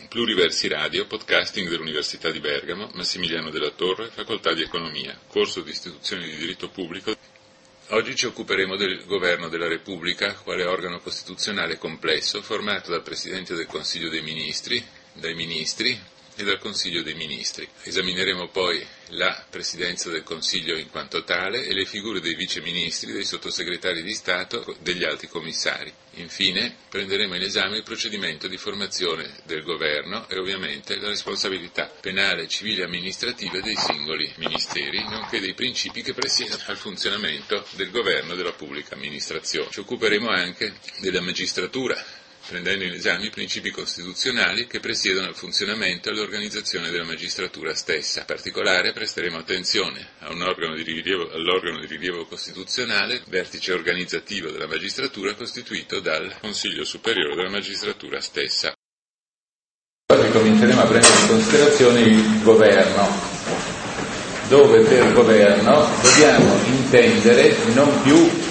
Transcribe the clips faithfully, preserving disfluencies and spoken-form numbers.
Pluriversi Radio, podcasting dell'Università di Bergamo, Massimiliano della Torre, Facoltà di Economia, corso di istituzioni di diritto pubblico. Oggi ci occuperemo del Governo della Repubblica, quale organo costituzionale complesso, formato dal Presidente del Consiglio dei Ministri, dai Ministri e dal Consiglio dei Ministri. Esamineremo poi la Presidenza del Consiglio in quanto tale e le figure dei viceministri, dei sottosegretari di Stato e degli alti commissari. Infine prenderemo in esame il procedimento di formazione del Governo e ovviamente la responsabilità penale, civile e amministrativa dei singoli ministeri, nonché dei principi che presiedono al funzionamento del Governo e della pubblica amministrazione. Ci occuperemo anche della magistratura, prendendo in esame i principi costituzionali che presiedono al funzionamento e all'organizzazione della magistratura stessa. In particolare presteremo attenzione a un organo di rilievo, all'organo di rilievo costituzionale, vertice organizzativo della magistratura costituito dal Consiglio Superiore della Magistratura stessa. Oggi cominceremo a prendere in considerazione il governo, dove per governo dobbiamo intendere non più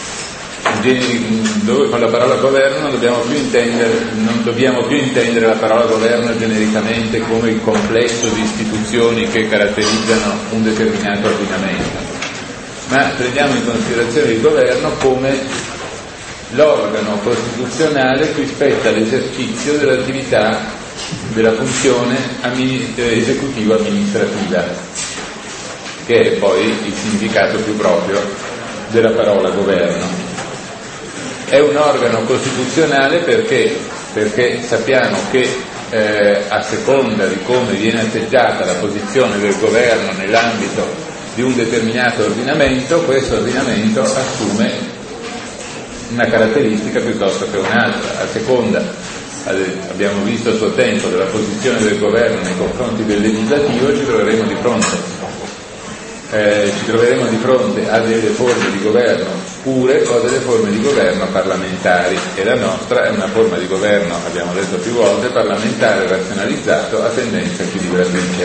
dove con la parola governo non dobbiamo più intendere non dobbiamo più intendere la parola governo genericamente come il complesso di istituzioni che caratterizzano un determinato ordinamento, ma prendiamo in considerazione il governo come l'organo costituzionale cui spetta l'esercizio dell'attività della funzione esecutiva amministrativa, che è poi il significato più proprio della parola governo. È un organo costituzionale perché, perché sappiamo che eh, a seconda di come viene atteggiata la posizione del governo nell'ambito di un determinato ordinamento, questo ordinamento assume una caratteristica piuttosto che un'altra. A seconda, abbiamo visto a suo tempo, della posizione del governo nei confronti del legislativo, ci troveremo di fronte Eh, ci troveremo di fronte a delle forme di governo pure o a delle forme di governo parlamentari, e la nostra è una forma di governo, abbiamo detto più volte, parlamentare razionalizzato a tendenza equilibratrice.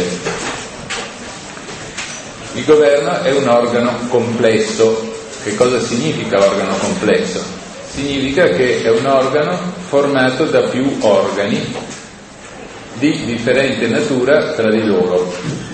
Il governo è un organo complesso. Che cosa significa organo complesso? Significa che è un organo formato da più organi di differente natura tra di loro.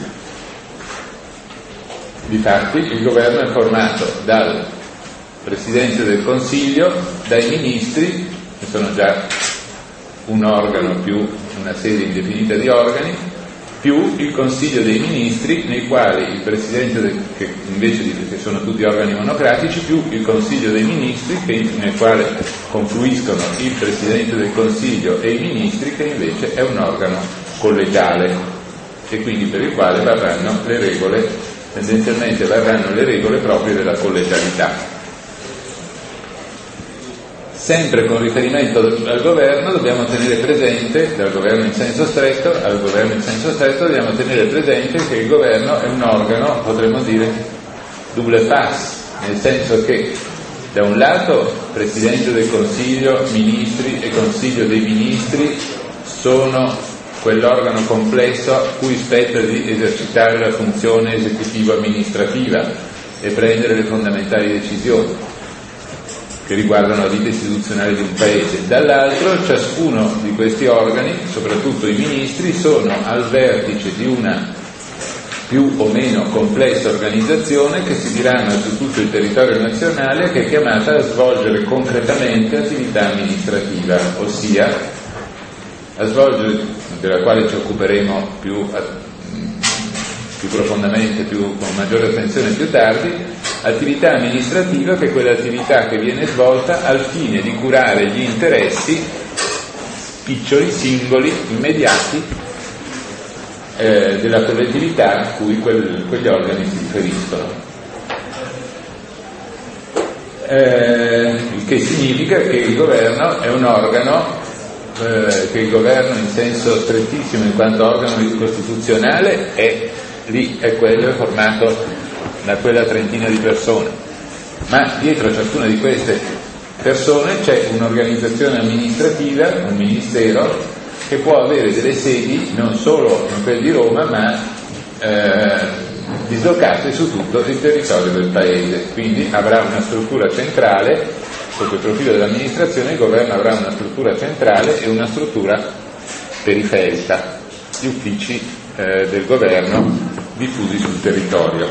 Difatti il governo è formato dal Presidente del Consiglio, dai ministri, che sono già un organo più una serie indefinita di organi, più il Consiglio dei Ministri, nei quali il Presidente, del, che invece di, che sono tutti organi monocratici, più il Consiglio dei Ministri, che, nel quale confluiscono il Presidente del Consiglio e i Ministri, che invece è un organo collegiale e quindi per il quale varranno le regole tendenzialmente varranno le regole proprie della collegialità. Sempre con riferimento al governo dobbiamo tenere presente, dal governo in senso stretto, al governo in senso stretto dobbiamo tenere presente che il governo è un organo, potremmo dire, double face, nel senso che da un lato Presidente del Consiglio, Ministri e Consiglio dei Ministri sono quell'organo complesso a cui spetta di esercitare la funzione esecutiva amministrativa e prendere le fondamentali decisioni che riguardano la vita istituzionale di un paese. Dall'altro, ciascuno di questi organi, soprattutto i ministri, sono al vertice di una più o meno complessa organizzazione che si dirama su tutto il territorio nazionale, che è chiamata a svolgere concretamente attività amministrativa, ossia a svolgere, della quale ci occuperemo più, più profondamente, più, con maggiore attenzione più tardi, attività amministrativa che è quell'attività che viene svolta al fine di curare gli interessi spiccioli, singoli, immediati eh, della collettività a cui quel, quegli organi si riferiscono. Eh, il che significa che il governo è un organo che il governo in senso strettissimo in quanto organo costituzionale è lì, è quello formato da quella trentina di persone, ma dietro ciascuna di queste persone c'è un'organizzazione amministrativa, un ministero, che può avere delle sedi non solo in quel di Roma, ma eh, dislocate su tutto il territorio del paese, quindi avrà una struttura centrale. Sotto il profilo dell'amministrazione il governo avrà una struttura centrale e una struttura periferica, gli uffici eh, del governo diffusi sul territorio.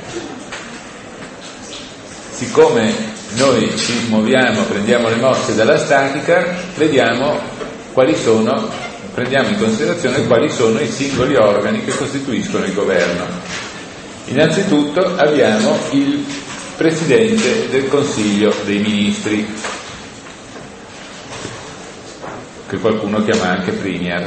Siccome noi ci muoviamo, prendiamo le mosse dalla statica, vediamo quali sono, prendiamo in considerazione quali sono i singoli organi che costituiscono il governo. Innanzitutto abbiamo il Presidente del Consiglio dei Ministri, che qualcuno chiama anche Premier.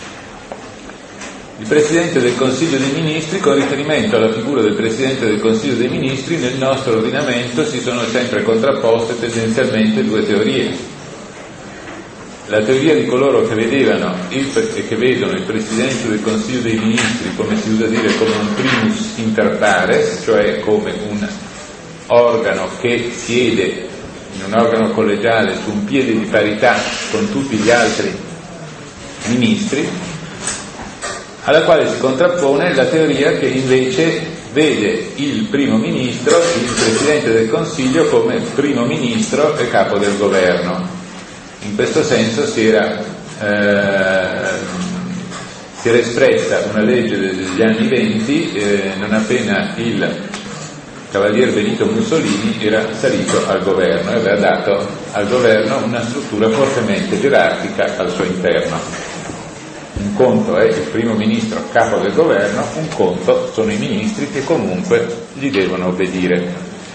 Il Presidente del Consiglio dei Ministri, con riferimento alla figura del Presidente del Consiglio dei Ministri, nel nostro ordinamento si sono sempre contrapposte tendenzialmente due teorie. La teoria di coloro che vedevano il, che vedono il Presidente del Consiglio dei Ministri, come si usa dire, come un primus inter pares, cioè come un organo che siede in un organo collegiale su un piede di parità con tutti gli altri ministri, alla quale si contrappone la teoria che invece vede il primo ministro, il Presidente del Consiglio, come primo ministro e capo del governo. In questo senso si era, eh, si era espressa una legge degli anni venti, eh, non appena il Cavalier Benito Mussolini era salito al governo e aveva dato al governo una struttura fortemente gerarchica al suo interno. Un conto è il primo ministro capo del governo, un conto sono i ministri che comunque gli devono obbedire.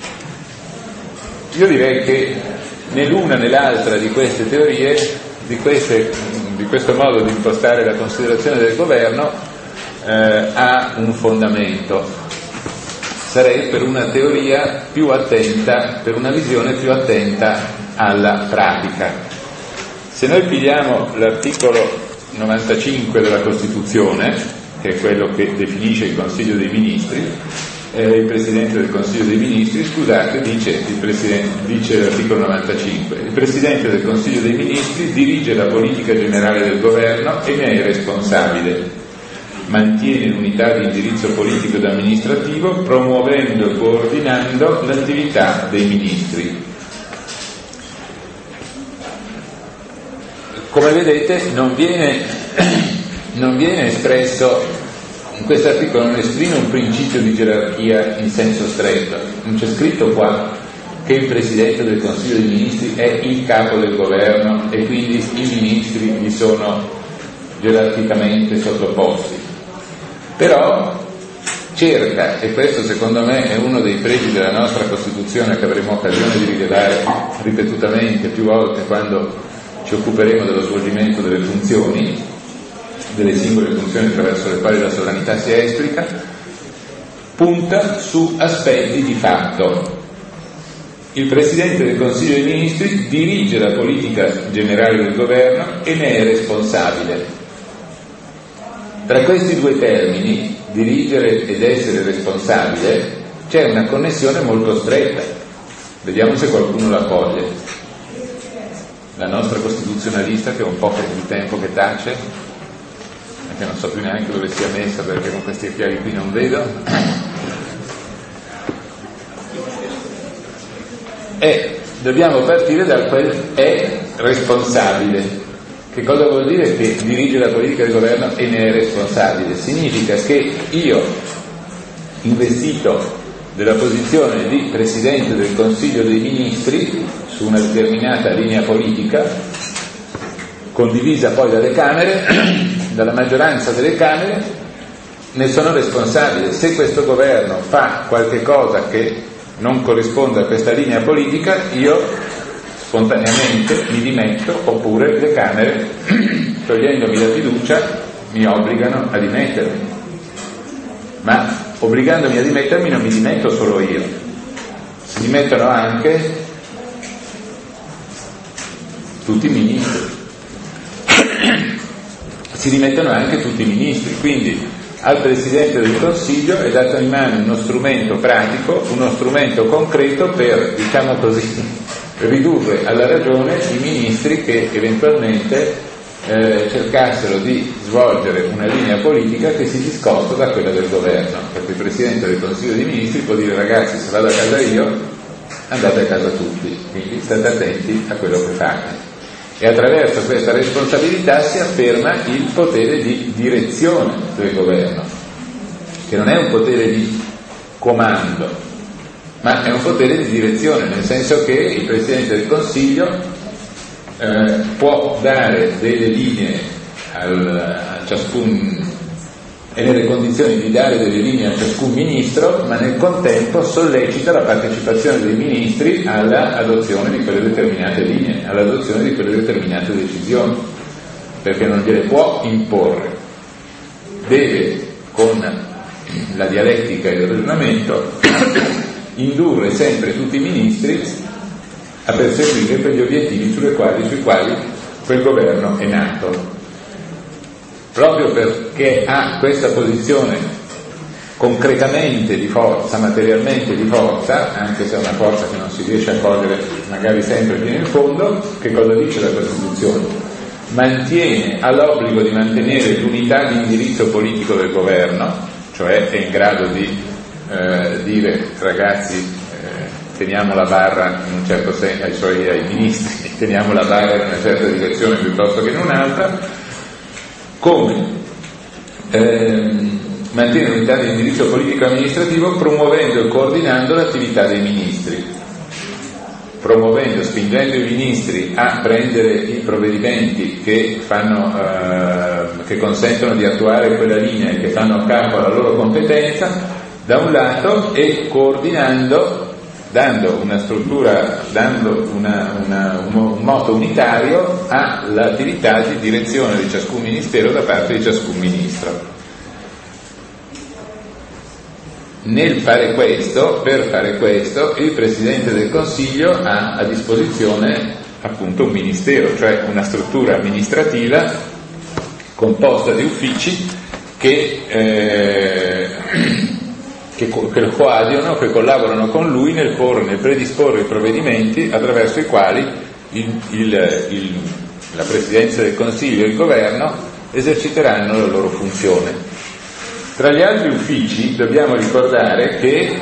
Io direi che né l'una né l'altra di queste teorie, di, queste, di questo modo di impostare la considerazione del governo, eh, ha un fondamento. Sarei per una teoria più attenta, per una visione più attenta alla pratica. Se noi pigliamo l'articolo novantacinque della Costituzione, che è quello che definisce il Consiglio dei Ministri, eh, il Presidente del Consiglio dei Ministri, scusate, dice, il Presidente, dice l'articolo novantacinque, il Presidente del Consiglio dei Ministri dirige la politica generale del governo e ne è responsabile. Mantiene l'unità di indirizzo politico ed amministrativo, promuovendo e coordinando l'attività dei ministri. Come vedete non viene, non viene espresso, in questo articolo non esprime un principio di gerarchia in senso stretto, non c'è scritto qua che il Presidente del Consiglio dei Ministri è il capo del governo e quindi i ministri gli sono gerarchicamente sottoposti. Però cerca, e questo secondo me è uno dei pregi della nostra Costituzione che avremo occasione di rilevare ripetutamente più volte quando ci occuperemo dello svolgimento delle funzioni, delle singole funzioni attraverso le quali la sovranità si esplica, punta su aspetti di fatto. Il Presidente del Consiglio dei Ministri dirige la politica generale del governo e ne è responsabile. Tra questi due termini, dirigere ed essere responsabile, c'è una connessione molto stretta. Vediamo se qualcuno la coglie. La nostra costituzionalista, che è un po' di tempo che tace, che non so più neanche dove sia messa perché con questi occhiali qui non vedo, e dobbiamo partire da quel è responsabile. Che cosa vuol dire che dirige la politica del governo e ne è responsabile? Significa che io, investito della posizione di Presidente del Consiglio dei Ministri su una determinata linea politica, condivisa poi dalle Camere, dalla maggioranza delle Camere, ne sono responsabile. Se questo governo fa qualche cosa che non corrisponde a questa linea politica, io spontaneamente mi dimetto, oppure le Camere, togliendomi la fiducia, mi obbligano a dimettermi. Ma obbligandomi a dimettermi non mi dimetto solo io, si dimettono anche tutti i ministri, si dimettono anche tutti i ministri, quindi al Presidente del Consiglio è dato in mano uno strumento pratico, uno strumento concreto per, diciamo così, ridurre alla ragione i ministri che eventualmente eh, cercassero di svolgere una linea politica che si discosta da quella del governo, perché il Presidente del Consiglio dei Ministri può dire: ragazzi, se vado a casa io, andate a casa tutti, quindi state attenti a quello che fate. e attraverso questa responsabilità si afferma il potere di direzione del governo, che non è un potere di comando, ma è un potere di direzione, nel senso che il Presidente del Consiglio eh, può dare delle linee al, a ciascun è nelle condizioni di dare delle linee a ciascun ministro, ma nel contempo sollecita la partecipazione dei ministri alla adozione di quelle determinate linee, all'adozione di quelle determinate decisioni, perché non gliele può imporre, deve con la dialettica e il ragionamento indurre sempre tutti i ministri a perseguire quegli obiettivi sulle quali, sui quali quel governo è nato. Proprio perché ha questa posizione concretamente di forza, materialmente di forza, anche se è una forza che non si riesce a cogliere magari sempre fino in fondo, che cosa dice la Costituzione? Mantiene, ha l'obbligo di mantenere l'unità di indirizzo politico del governo, cioè è in grado di eh, dire ragazzi eh, teniamo la barra in un certo senso ai suoi ai ministri, teniamo la barra in una certa direzione piuttosto che in un'altra, come ehm, mantiene l'unità di indirizzo politico amministrativo promuovendo e coordinando l'attività dei ministri, promuovendo, spingendo i ministri a prendere i provvedimenti che fanno eh, che consentono di attuare quella linea e che fanno capo alla loro competenza da un lato, e coordinando, dando una struttura, dando una, una, un moto unitario all'attività di direzione di ciascun ministero da parte di ciascun ministro. Nel fare questo, per fare questo, il Presidente del Consiglio ha a disposizione appunto un ministero, cioè una struttura amministrativa composta di uffici che eh, Che, che lo coadiuvano, che collaborano con lui nel porre, nel predisporre i provvedimenti attraverso i quali il, il, il, la Presidenza del Consiglio e il Governo eserciteranno la loro funzione. Tra gli altri uffici dobbiamo ricordare che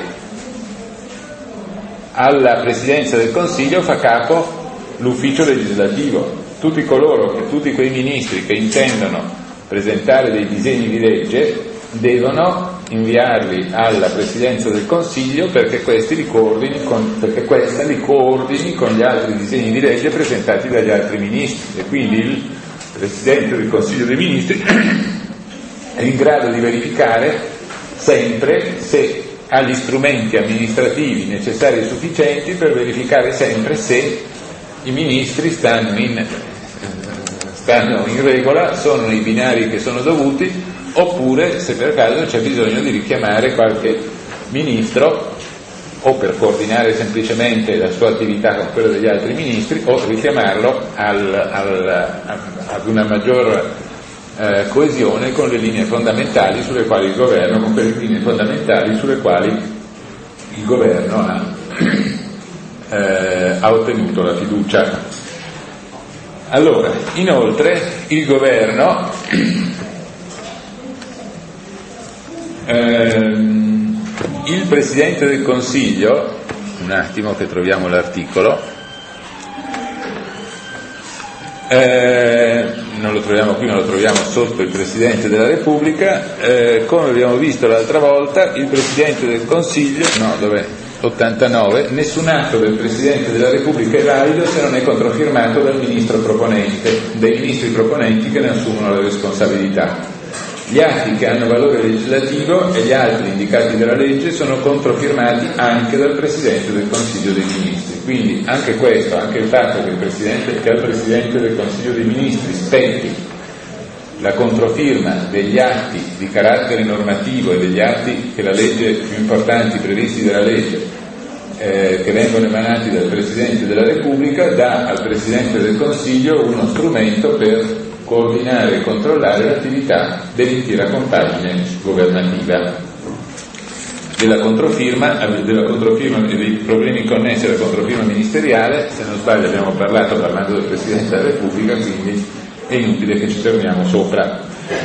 alla Presidenza del Consiglio fa capo l'ufficio legislativo. Tutti coloro, che, tutti quei ministri che intendono presentare dei disegni di legge devono inviarli alla Presidenza del Consiglio perché questi li coordini con, perché questa li coordini con gli altri disegni di legge presentati dagli altri ministri, e quindi il Presidente del Consiglio dei Ministri è in grado di verificare sempre se ha gli strumenti amministrativi necessari e sufficienti per verificare sempre se i ministri stanno in, stanno in regola, sono nei binari che sono dovuti, oppure se per caso c'è bisogno di richiamare qualche ministro o per coordinare semplicemente la sua attività con quella degli altri ministri, o richiamarlo al, al, ad una maggior eh, coesione con le linee fondamentali sulle quali il governo, con quelle linee fondamentali sulle quali il governo ha, eh, ha ottenuto la fiducia. Allora, inoltre il governo ehm, il Presidente del Consiglio, un attimo che troviamo l'articolo, eh, non lo troviamo qui ma lo troviamo sotto il Presidente della Repubblica, eh, come abbiamo visto l'altra volta il Presidente del Consiglio, no dov'è? ottantanove, nessun atto del Presidente della Repubblica è valido se non è controfirmato dal ministro proponente, dai ministri proponenti che ne assumono la responsabilità. Gli atti che hanno valore legislativo e gli altri indicati dalla legge sono controfirmati anche dal Presidente del Consiglio dei Ministri. Quindi anche questo, anche il fatto che, il Presidente, che al Presidente del Consiglio dei Ministri spetti la controfirma degli atti di carattere normativo e degli atti che la legge più importanti previsti dalla legge eh, che vengono emanati dal Presidente della Repubblica dà al Presidente del Consiglio uno strumento per coordinare e controllare l'attività dell'intera compagine governativa. Della controfirma, della controfirma e dei problemi connessi alla controfirma ministeriale, se non sbaglio abbiamo parlato parlando del Presidente della Repubblica, quindi è inutile che ci torniamo sopra.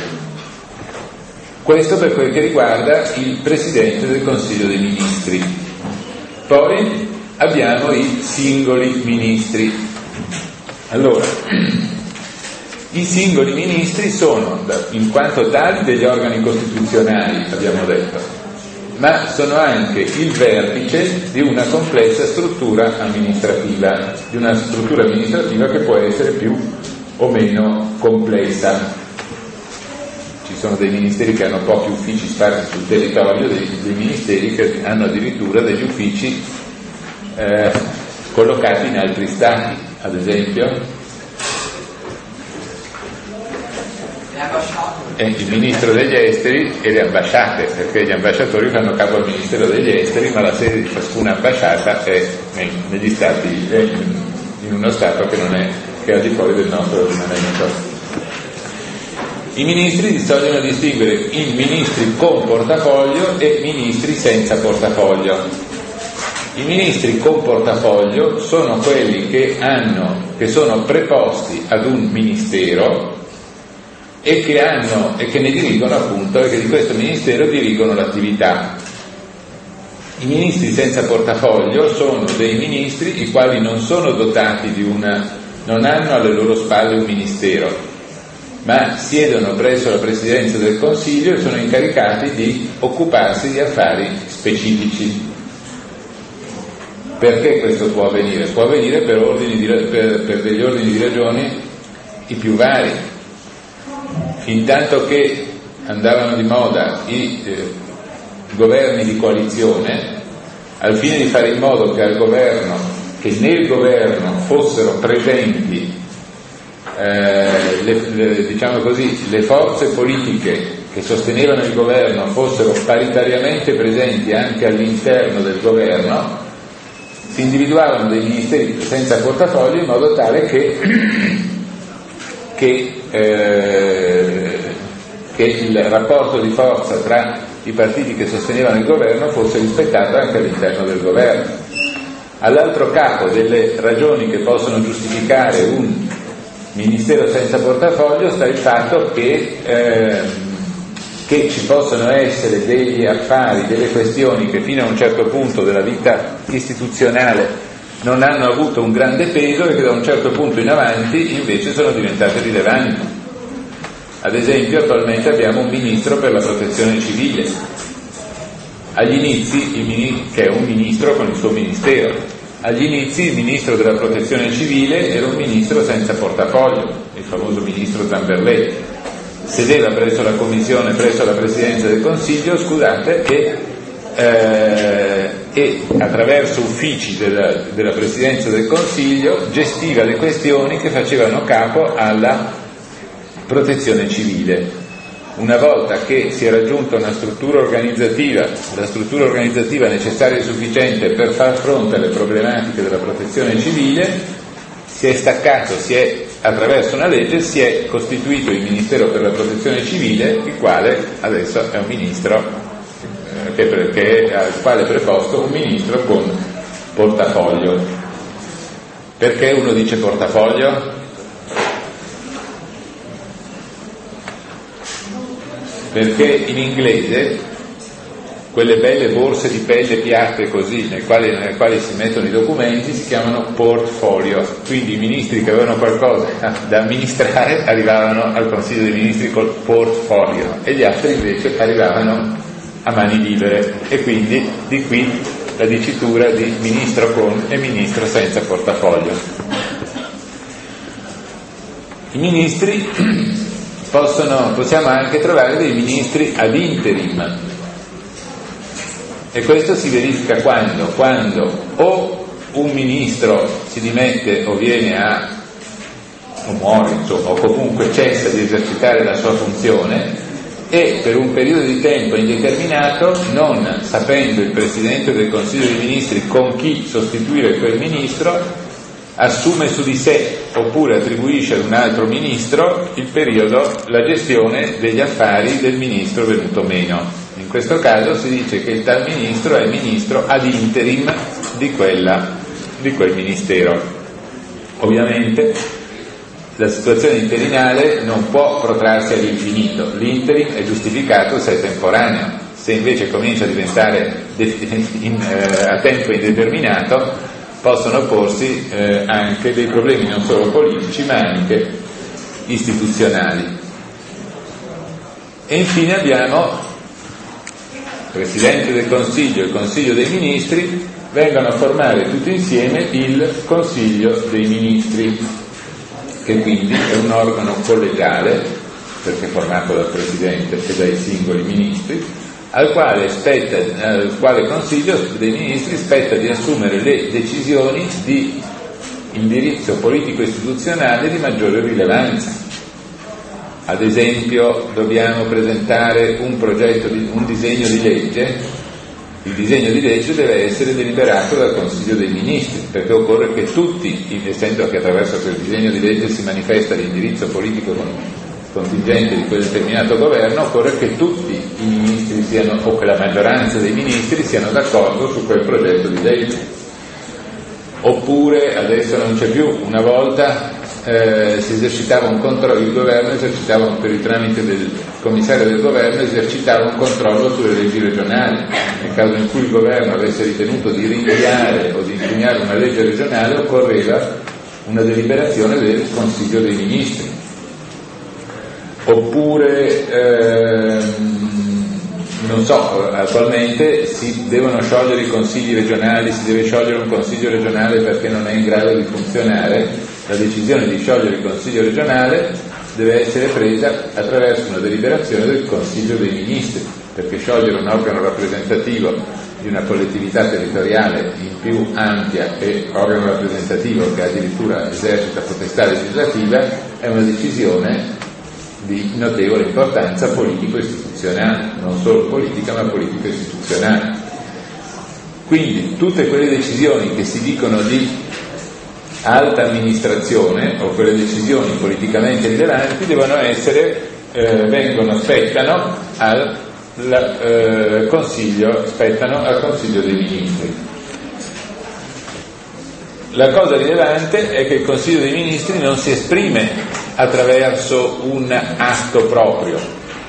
Questo per quel che riguarda il Presidente del Consiglio dei Ministri. Poi abbiamo i singoli ministri. Allora, i singoli ministri sono, in quanto tali, degli organi costituzionali, abbiamo detto, ma sono anche il vertice di una complessa struttura amministrativa, di una struttura amministrativa che può essere più o meno complessa. Ci sono dei ministeri che hanno pochi uffici sparsi sul territorio, dei, dei ministeri che hanno addirittura degli uffici eh, collocati in altri stati, ad esempio eh, il ministro degli esteri e le ambasciate, perché gli ambasciatori fanno capo al ministero degli esteri, ma la sede di ciascuna ambasciata è negli stati, è in uno stato che non è, che è al di fuori del nostro ordinamento. I ministri bisogna distinguere i ministri con portafoglio e ministri senza portafoglio. I ministri con portafoglio sono quelli che hanno, che sono preposti ad un ministero e che hanno e che ne dirigono appunto e che di questo ministero dirigono l'attività. I ministri senza portafoglio sono dei ministri i quali non sono dotati di una, non hanno alle loro spalle un ministero, ma siedono presso la Presidenza del Consiglio e sono incaricati di occuparsi di affari specifici. Perché questo può avvenire? Può avvenire per, ordini di, per, per degli ordini di ragioni i più vari. Intanto che andavano di moda i eh, governi di coalizione, al fine di fare in modo che al governo, che nel governo fossero presenti eh, le, le, diciamo così, le forze politiche che sostenevano il governo fossero paritariamente presenti anche all'interno del governo, si individuavano dei ministeri senza portafoglio in modo tale che, che, eh, che il rapporto di forza tra i partiti che sostenevano il governo fosse rispettato anche all'interno del governo. All'altro capo delle ragioni che possono giustificare un ministero senza portafoglio sta il fatto che, eh, che ci possono essere degli affari, delle questioni che fino a un certo punto della vita istituzionale non hanno avuto un grande peso e che da un certo punto in avanti invece sono diventate rilevanti. Ad esempio attualmente abbiamo un ministro per la protezione civile, agli inizi, il mini, che è un ministro con il suo ministero, agli inizi il ministro della protezione civile era un ministro senza portafoglio, il famoso ministro Zamberletti, sedeva presso la commissione, presso la Presidenza del Consiglio, scusate, e, eh, e attraverso uffici della, della Presidenza del Consiglio gestiva le questioni che facevano capo alla protezione civile. Una volta che si è raggiunta una struttura organizzativa, la struttura organizzativa necessaria e sufficiente per far fronte alle problematiche della protezione civile, si è staccato, si è attraverso una legge si è costituito il Ministero per la protezione civile, il quale adesso è un ministro eh, che, che al quale è preposto un ministro con portafoglio. Perché uno dice portafoglio? Perché in inglese quelle belle borse di pelle piatte così, nelle quali, nelle quali si mettono i documenti, si chiamano portfolio. Quindi i ministri che avevano qualcosa da amministrare arrivavano al Consiglio dei Ministri col portfolio e gli altri invece arrivavano a mani libere, e quindi di qui la dicitura di ministro con e ministro senza portafoglio. I ministri possono, possiamo anche trovare dei ministri ad interim, e questo si verifica quando? Quando o un ministro si dimette o viene a o muore, insomma, o comunque cessa di esercitare la sua funzione, e per un periodo di tempo indeterminato, non sapendo il Presidente del Consiglio dei Ministri con chi sostituire quel ministro, assume su di sé oppure attribuisce ad un altro ministro il periodo, la gestione degli affari del ministro venuto meno. In questo caso si dice che il tal ministro è ministro ad interim di, quella, di quel ministero. Ovviamente la situazione interinale non può protrarsi all'infinito, l'interim è giustificato se è temporaneo. Se invece comincia a diventare in, eh, a tempo indeterminato, possono porsi eh, anche dei problemi non solo politici ma anche istituzionali. E infine abbiamo il Presidente del Consiglio e il Consiglio dei Ministri vengono a formare tutti insieme il Consiglio dei Ministri, che quindi è un organo collegiale, perché è formato dal Presidente e dai singoli ministri, al quale, spetta, al quale Consiglio dei Ministri spetta di assumere le decisioni di indirizzo politico-istituzionale di maggiore rilevanza. Ad esempio, dobbiamo presentare un progetto, di, un disegno di legge. Il disegno di legge deve essere deliberato dal Consiglio dei Ministri, perché occorre che tutti, essendo che attraverso quel disegno di legge si manifesta l'indirizzo politico contingente di quel determinato governo, occorre che tutti i ministri siano, o che la maggioranza dei ministri siano d'accordo su quel progetto di legge. Oppure, adesso non c'è più, una volta eh, si esercitava un controllo, il governo esercitava per il tramite del commissario del governo esercitava un controllo sulle leggi regionali. Nel caso in cui il governo avesse ritenuto di rinviare o di impugnare una legge regionale, occorreva una deliberazione del Consiglio dei Ministri. Oppure ehm, non so, attualmente si devono sciogliere i consigli regionali, si deve sciogliere un consiglio regionale perché non è in grado di funzionare. La decisione di sciogliere il consiglio regionale deve essere presa attraverso una deliberazione del Consiglio dei Ministri, perché sciogliere un organo rappresentativo di una collettività territoriale in più ampia e organo rappresentativo che addirittura esercita potestà legislativa è una decisione di notevole importanza politico-istituzionale, non solo politica ma politico-istituzionale. Quindi tutte quelle decisioni che si dicono di alta amministrazione o quelle decisioni politicamente rilevanti devono essere, eh, vengono, spettano al la, eh, Consiglio, spettano al Consiglio dei Ministri. La cosa rilevante è che il Consiglio dei Ministri non si esprime attraverso un atto proprio.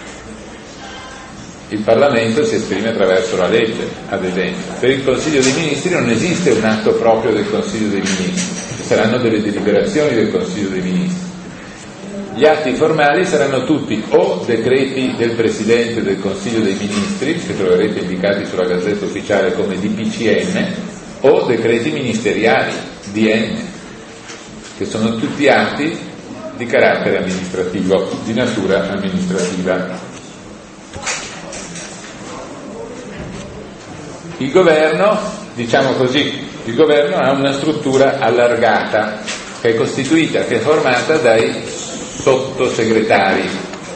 Il Parlamento si esprime attraverso la legge, ad esempio. Per il Consiglio dei Ministri non esiste un atto proprio del Consiglio dei Ministri, ci saranno delle deliberazioni del Consiglio dei Ministri. Gli atti formali saranno tutti o decreti del Presidente del Consiglio dei Ministri, che troverete indicati sulla Gazzetta Ufficiale come D P C M, o decreti ministeriali, D N, che sono tutti atti di carattere amministrativo, di natura amministrativa. Il governo, diciamo così, il governo ha una struttura allargata, che è costituita, che è formata dai sottosegretari.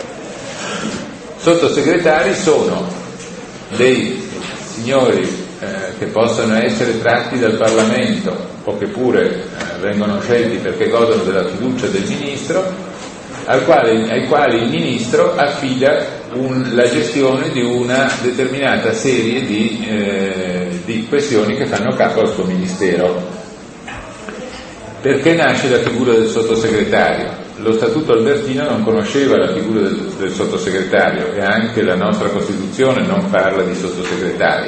Sottosegretari sono dei signori eh, che possono essere tratti dal Parlamento o che pure eh, vengono scelti perché godono della fiducia del ministro, al quale, ai quali il ministro affida un, la gestione di una determinata serie di, eh, di questioni che fanno capo al suo ministero. Perché nasce la figura del sottosegretario? Lo Statuto Albertino non conosceva la figura del, del sottosegretario e anche la nostra Costituzione non parla di sottosegretari.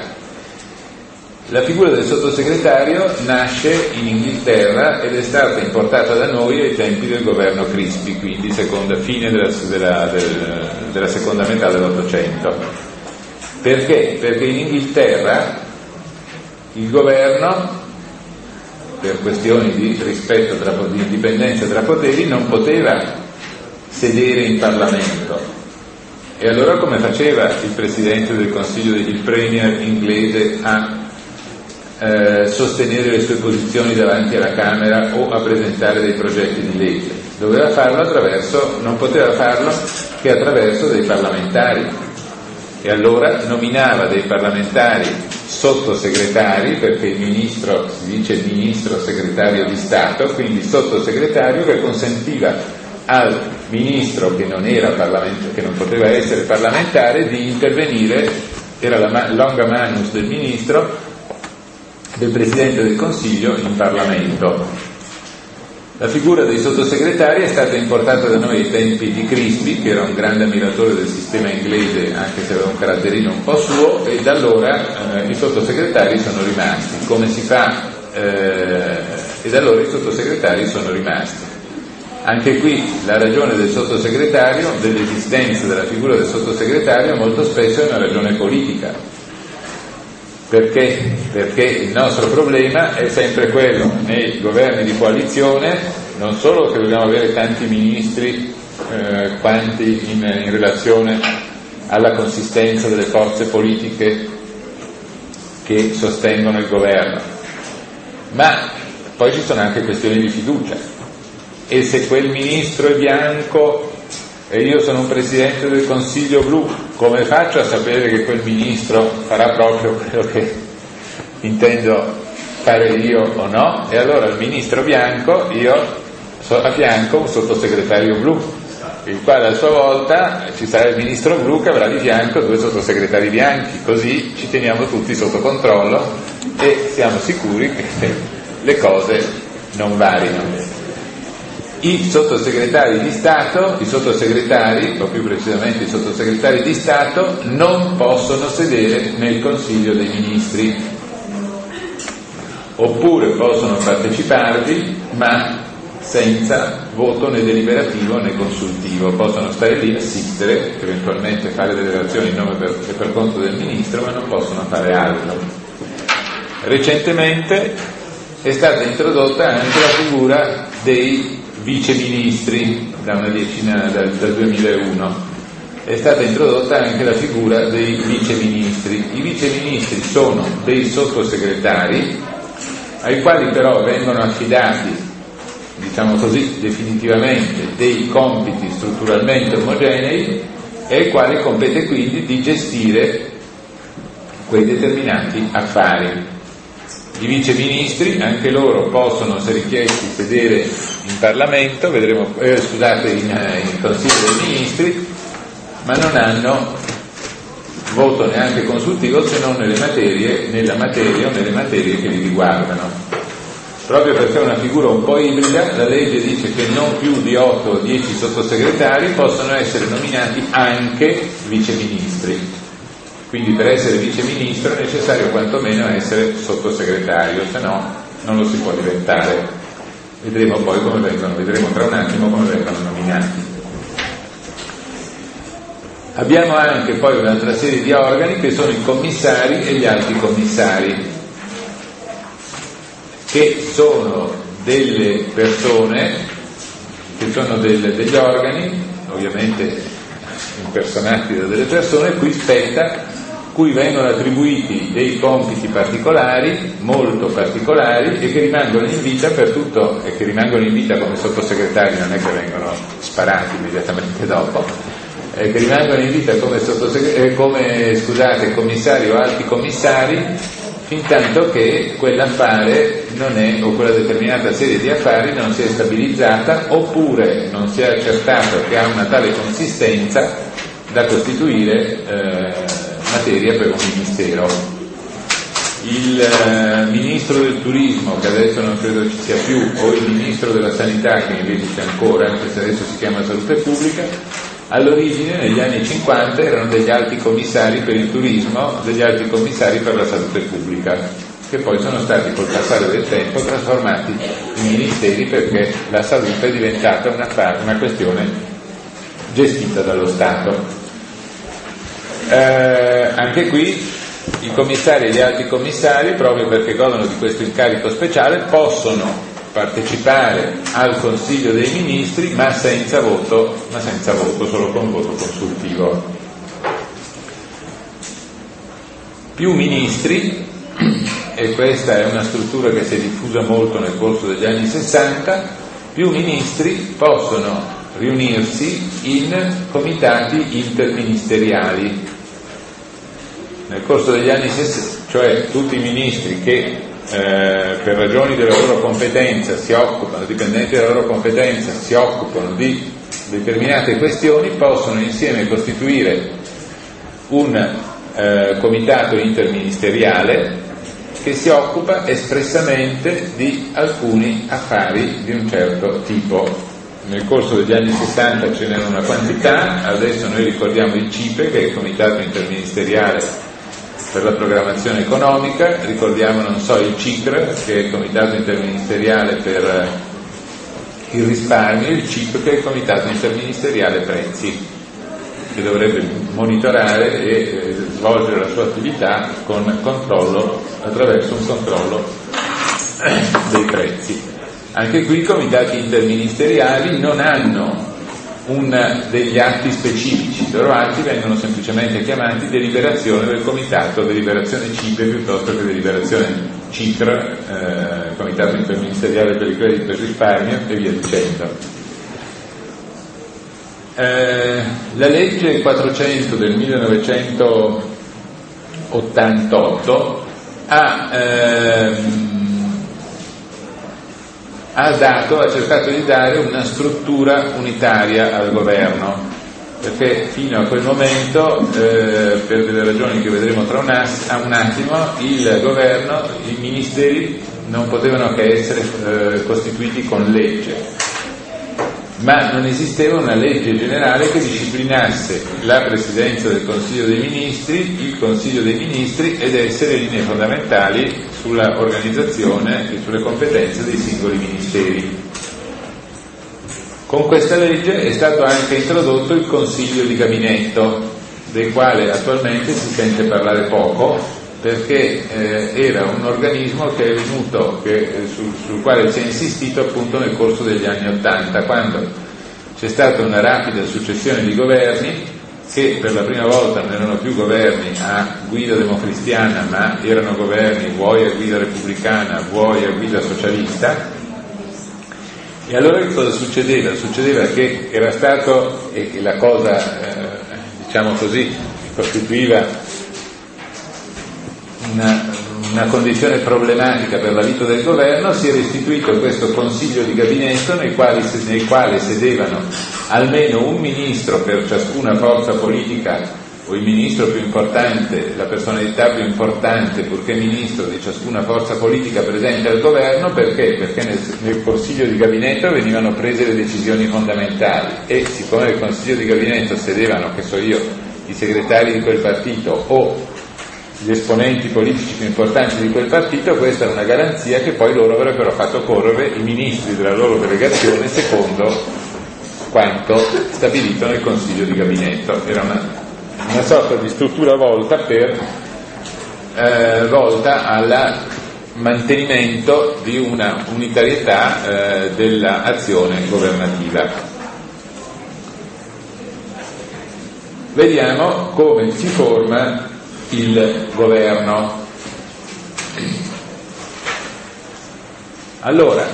La figura del sottosegretario nasce in Inghilterra ed è stata importata da noi ai tempi del governo Crispi, quindi seconda fine della, della, del, della seconda metà dell'Ottocento. Perché? Perché in Inghilterra il governo, per questioni di rispetto, tra, di indipendenza tra poteri, non poteva sedere in Parlamento. E allora come faceva il Presidente del Consiglio, il Premier inglese, a eh, sostenere le sue posizioni davanti alla Camera o a presentare dei progetti di legge? Doveva farlo attraverso, non poteva farlo che attraverso dei parlamentari. E allora nominava dei parlamentari sottosegretari, perché il ministro, si dice il ministro segretario di Stato, quindi sottosegretario, che consentiva al ministro che non era parlamentare, che non poteva essere parlamentare, di intervenire, era la longa manus del ministro, del Presidente del Consiglio in Parlamento. La figura dei sottosegretari è stata importata da noi ai tempi di Crispi, che era un grande ammiratore del sistema inglese, anche se aveva un caratterino un po' suo, e da allora eh, i sottosegretari sono rimasti. Come si fa eh, ed allora i sottosegretari sono rimasti. Anche qui la ragione del sottosegretario, dell'esistenza della figura del sottosegretario, molto spesso è una ragione politica. Perché? Perché il nostro problema è sempre quello, nei governi di coalizione, non solo che dobbiamo avere tanti ministri eh, quanti in, in relazione alla consistenza delle forze politiche che sostengono il governo, ma poi ci sono anche questioni di fiducia. E se quel ministro è bianco e io sono un presidente del Consiglio blu, come faccio a sapere che quel ministro farà proprio quello che intendo fare io o no? E allora il ministro bianco, io so a fianco un sottosegretario blu, il quale a sua volta ci sarà il ministro blu che avrà di fianco due sottosegretari bianchi, così ci teniamo tutti sotto controllo e siamo sicuri che le cose non varino. I sottosegretari di Stato, i sottosegretari, o più precisamente i sottosegretari di Stato, non possono sedere nel Consiglio dei Ministri, oppure possono parteciparvi, ma senza voto né deliberativo né consultivo. Possono stare lì, assistere, eventualmente fare delle relazioni in nome per, e per conto del Ministro, ma non possono fare altro. Recentemente è stata introdotta anche la figura dei viceministri, da una decina, dal, dal duemilauno, è stata introdotta anche la figura dei viceministri. I viceministri sono dei sottosegretari ai quali però vengono affidati, diciamo così, definitivamente dei compiti strutturalmente omogenei e ai quali compete quindi di gestire quei determinati affari. I viceministri, anche loro possono, se richiesti, sedere in Parlamento, vedremo, eh, scusate, in, in Consiglio dei Ministri, ma non hanno voto neanche consultivo se non nelle materie, nella materia o nelle materie che li riguardano. Proprio perché è una figura un po' ibrida, la legge dice che non più di otto o dieci sottosegretari possono essere nominati anche viceministri. Quindi per essere viceministro è necessario quantomeno essere sottosegretario, se no non lo si può diventare. Vedremo poi come vengono, vedremo tra un attimo come vengono nominati. Abbiamo anche poi un'altra serie di organi che sono i commissari e gli alti commissari, che sono delle persone, che sono del, degli organi, ovviamente impersonati da delle persone, cui spetta cui vengono attribuiti dei compiti particolari, molto particolari, e che rimangono in vita per tutto, e che rimangono in vita come sottosegretari, non è che vengono sparati immediatamente dopo, eh, che rimangono in vita come, eh, come scusate, commissari o alti commissari, fin tanto che quell'affare non è, o quella determinata serie di affari non si è stabilizzata, oppure non si è accertato che ha una tale consistenza da costituire eh, materia per un ministero. Il eh, ministro del turismo, che adesso non credo ci sia più, o il ministro della sanità, che invece c'è ancora, anche se adesso si chiama salute pubblica, all'origine negli anni cinquanta erano degli alti commissari per il turismo, degli alti commissari per la salute pubblica, che poi sono stati col passare del tempo trasformati in ministeri perché la salute è diventata una, una questione gestita dallo Stato. Eh, anche qui i commissari e gli alti commissari, proprio perché godono di questo incarico speciale, possono partecipare al Consiglio dei Ministri, ma senza voto, ma senza voto, solo con voto consultivo. Più ministri, e questa è una struttura che si è diffusa molto nel corso degli anni sessanta, più ministri possono riunirsi in comitati interministeriali. Nel corso degli anni sessanta, cioè tutti i ministri che eh, per ragioni della loro competenza si occupano, dipendenti dalla loro competenza, si occupano di determinate questioni, possono insieme costituire un eh, comitato interministeriale che si occupa espressamente di alcuni affari di un certo tipo. Nel corso degli anni sessanta ce n'era una quantità, adesso noi ricordiamo il CIPE, che è il Comitato Interministeriale per la programmazione economica, ricordiamo, non so, il C I C R, che è il Comitato Interministeriale per il Risparmio, il C I P, che è il Comitato Interministeriale Prezzi, che dovrebbe monitorare e eh, svolgere la sua attività con controllo, attraverso un controllo dei prezzi. Anche qui i comitati interministeriali non hanno un, degli atti specifici, i loro atti vengono semplicemente chiamati deliberazione del comitato, deliberazione C I P E piuttosto che deliberazione C I C R, eh, Comitato Interministeriale per il Credito e il Risparmio, e via dicendo. Eh, la legge quattrocento del millenovecentottantotto ha, ehm, ha dato, ha cercato di dare una struttura unitaria al governo, perché fino a quel momento, eh, per delle ragioni che vedremo tra un, as- un attimo, il governo, i ministeri non potevano che essere eh, costituiti con legge, ma non esisteva una legge generale che disciplinasse la Presidenza del Consiglio dei Ministri, il Consiglio dei Ministri ed essere linee fondamentali sulla organizzazione e sulle competenze dei singoli ministeri. Con questa legge è stato anche introdotto il Consiglio di Gabinetto, del quale attualmente si sente parlare poco, perché eh, era un organismo che è venuto, che, sul, sul quale si è insistito appunto nel corso degli anni Ottanta, quando c'è stata una rapida successione di governi che per la prima volta non erano più governi a guida democristiana, ma erano governi vuoi a guida repubblicana, vuoi a guida socialista. E allora che cosa succedeva? Succedeva che era stato, e la cosa eh, diciamo così costituiva Una, una condizione problematica per la vita del governo, si era istituito questo consiglio di gabinetto nel quale, nel quale sedevano almeno un ministro per ciascuna forza politica, o il ministro più importante, la personalità più importante, purché ministro di ciascuna forza politica presente al governo. Perché? Perché nel, nel consiglio di gabinetto venivano prese le decisioni fondamentali, e siccome nel consiglio di gabinetto sedevano, che so io, i segretari di quel partito o gli esponenti politici più importanti di quel partito, questa era una garanzia che poi loro avrebbero fatto correre i ministri della loro delegazione secondo quanto stabilito nel Consiglio di Gabinetto. Era una, una sorta di struttura volta per eh, volta al mantenimento di una unitarietà eh, dell'azione governativa. Vediamo come si forma il governo. Allora,